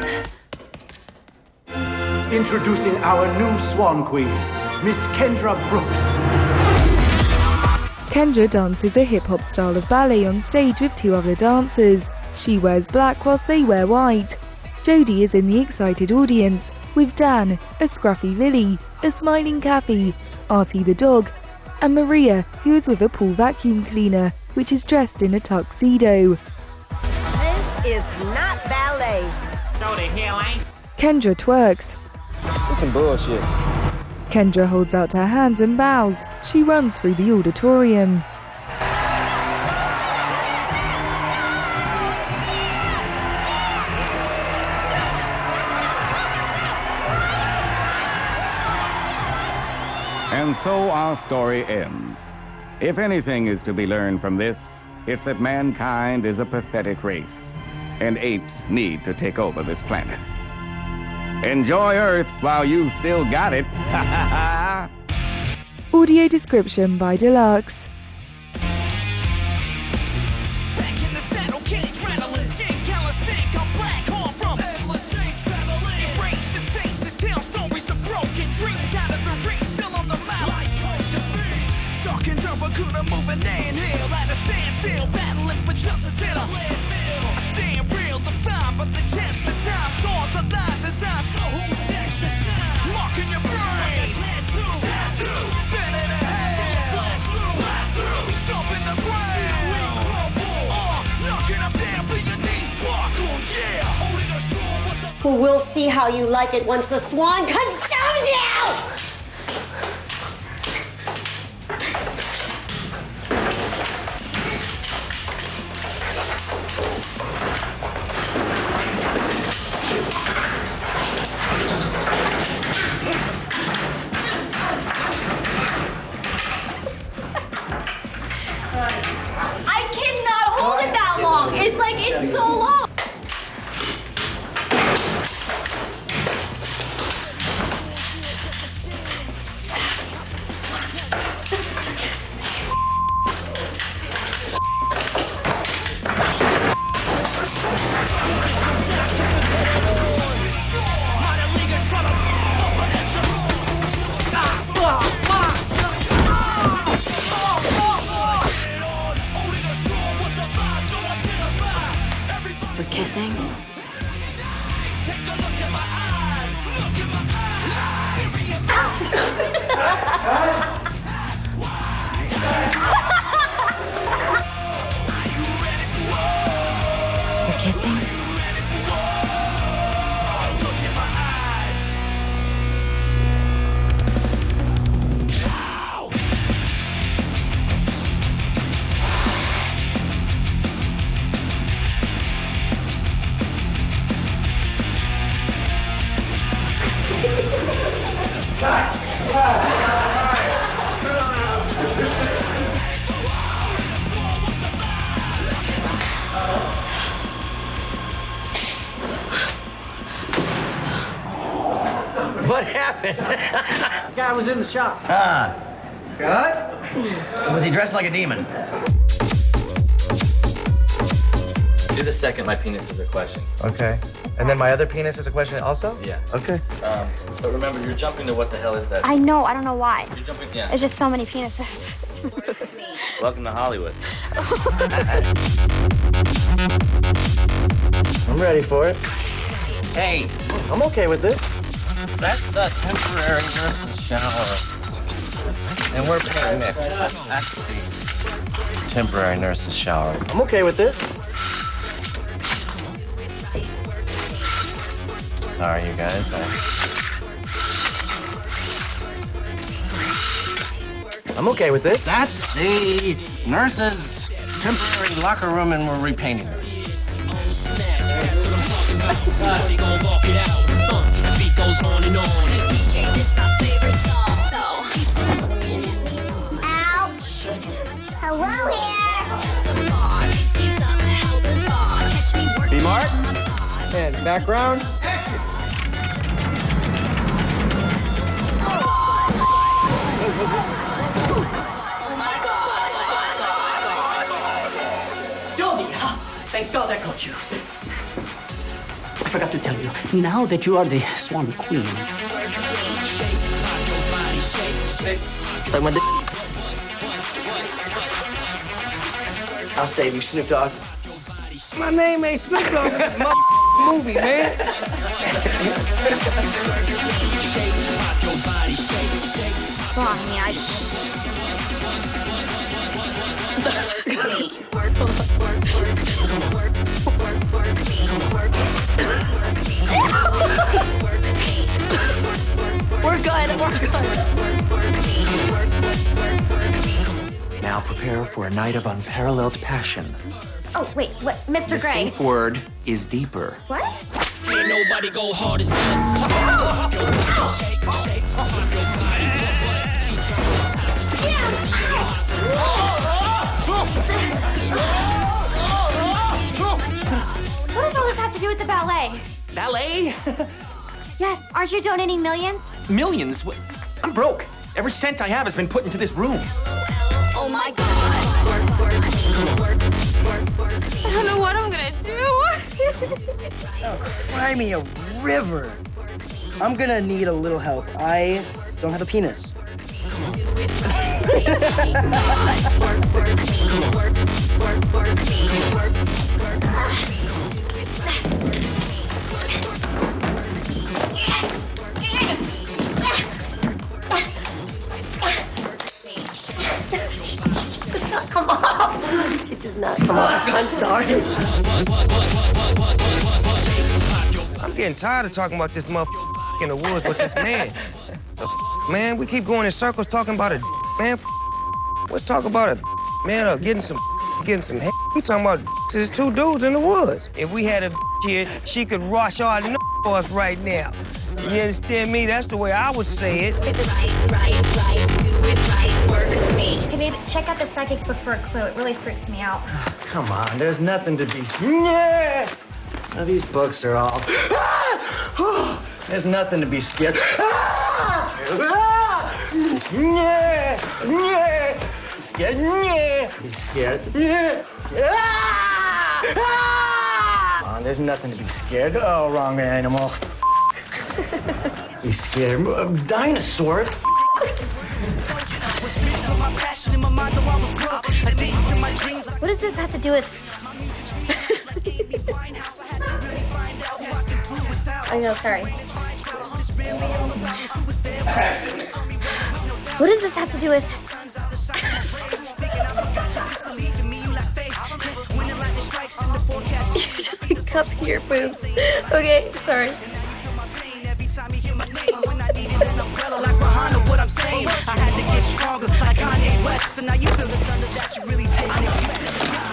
Introducing our new Swan Queen, Miss Kendra Brooks.
Kendra dances a hip-hop style of ballet on stage with two other dancers. She wears black whilst they wear white. Jodie is in the excited audience with Dan, a scruffy Lily, a smiling Kathy, Artie the dog, and Maria, who is with a pool vacuum cleaner, which is dressed in a tuxedo.
This is not ballet.
No, the hell ain't.
Kendra twerks.
That's some bullshit.
Kendra holds out her hands and bows. She runs through the auditorium.
And so our story ends. If anything is to be learned from this, it's that mankind is a pathetic race, and apes need to take over this planet. Enjoy Earth while you've still got it.
Audio description by Deluxe.
Couldn't move an inhale at a standstill, battling for justice in a landfill. I stand real, defined, but the test of time. Stars are live design, so who's next to shine? Marking your brain, tattoo, bend in the head, blast through, stomping the ground, knocking them down for your knees, buckle, yeah. Holding a strong,
Well, we'll see how you like it once the swan comes down with you!
It's so long.
Guy was in the shop.
Ah.
Good?
Was he dressed like a demon?
Do the second, my penis is a question.
Okay. And then my other penis is a question also?
Yeah.
Okay.
But remember, you're jumping to what the hell is that?
I know, I don't know why.
You're jumping, yeah.
There's just so many penises.
Welcome to Hollywood.
I'm ready for it.
Hey,
I'm okay with this.
that's the temporary nurse's shower. And we're paying Nick. That's the temporary nurse's shower.
I'm okay with this.
Sorry, you guys.
I'm okay with this.
That's the nurse's temporary locker room, and we're repainting it.
Ouch. Hello here.
B-Mark? And background?
Jody, thank God I caught you. I forgot to tell you, now that you are the Swan Queen.
Like my dick. I'll save you, Snoop Dogg.
My name ain't Snoop Dogg. It's my movie, man.
Come on, me, We're good.
Now prepare for a night of unparalleled passion.
Oh, wait, what? Mr.
The
Gray.
safe word is deeper.
What?
Ain't nobody go hard as us.
What does all this have to do with the ballet?
Ballet?
Yes, aren't you donating millions?
Millions? I'm broke. Every cent I have has been put into this room.
Oh my God.
I don't know what I'm gonna do.
Cry me a river. I'm gonna need a little help. I don't have a penis.
Come on. It does not come on. I'm sorry.
I'm getting tired of talking about this motherfucker in the woods with this man. Man, we keep going in circles talking about it, man. Let's talk about it, man. Getting some head. We talking about there's two dudes in the woods. If we had a here, she could wash all the for us right now. You understand me? That's the way I would say it.
Hey, babe, check out the psychic's book for a clue. It really freaks me out.
Come on, there's nothing to be. Yeah. Now, these books are all. There's nothing to be scared. Scared. Be scared. Come on, there's nothing to be scared. Oh, wrong animal. Be scared. Dinosaur.
What does this have to do with... I know, sorry. What does this have to do with... You're just like cupping your boobs. Okay, sorry.
What I'm saying, I had to get stronger like Kanye West, so now you feel the thunder that you really didn't expect.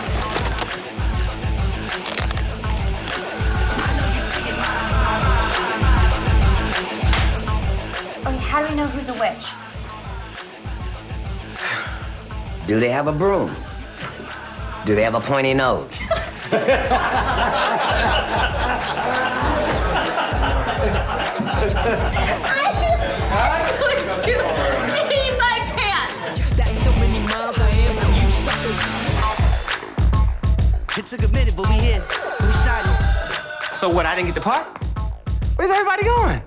Okay, how do we know who's a witch?
Do they have a broom? Do they have a pointy nose?
took a minute, but we here. We shot it.
So what, I didn't get the part? Where's everybody going?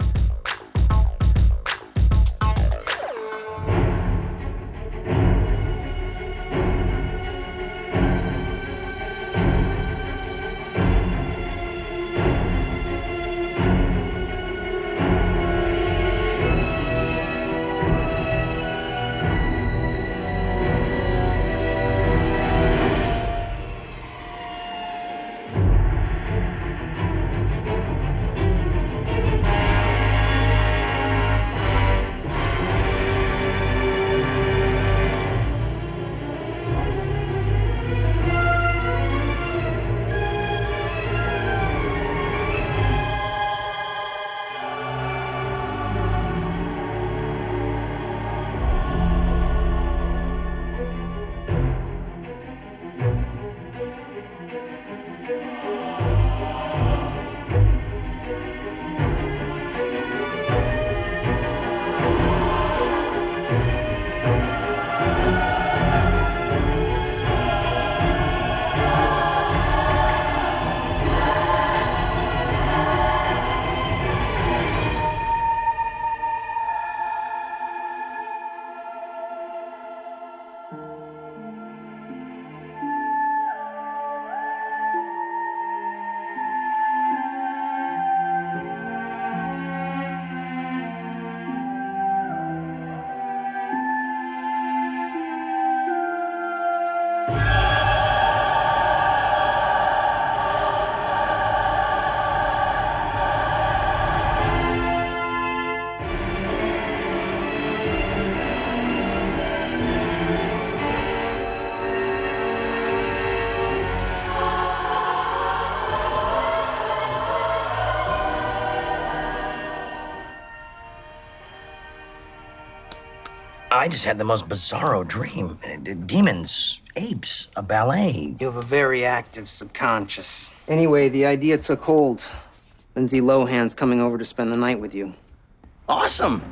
I just had the most bizarro dream. Demons, apes, a ballet.
You have a very active subconscious. Anyway, the idea took hold. Lindsay Lohan's coming over to spend the night with you.
Awesome.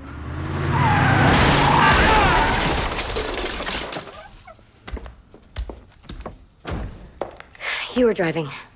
You were driving.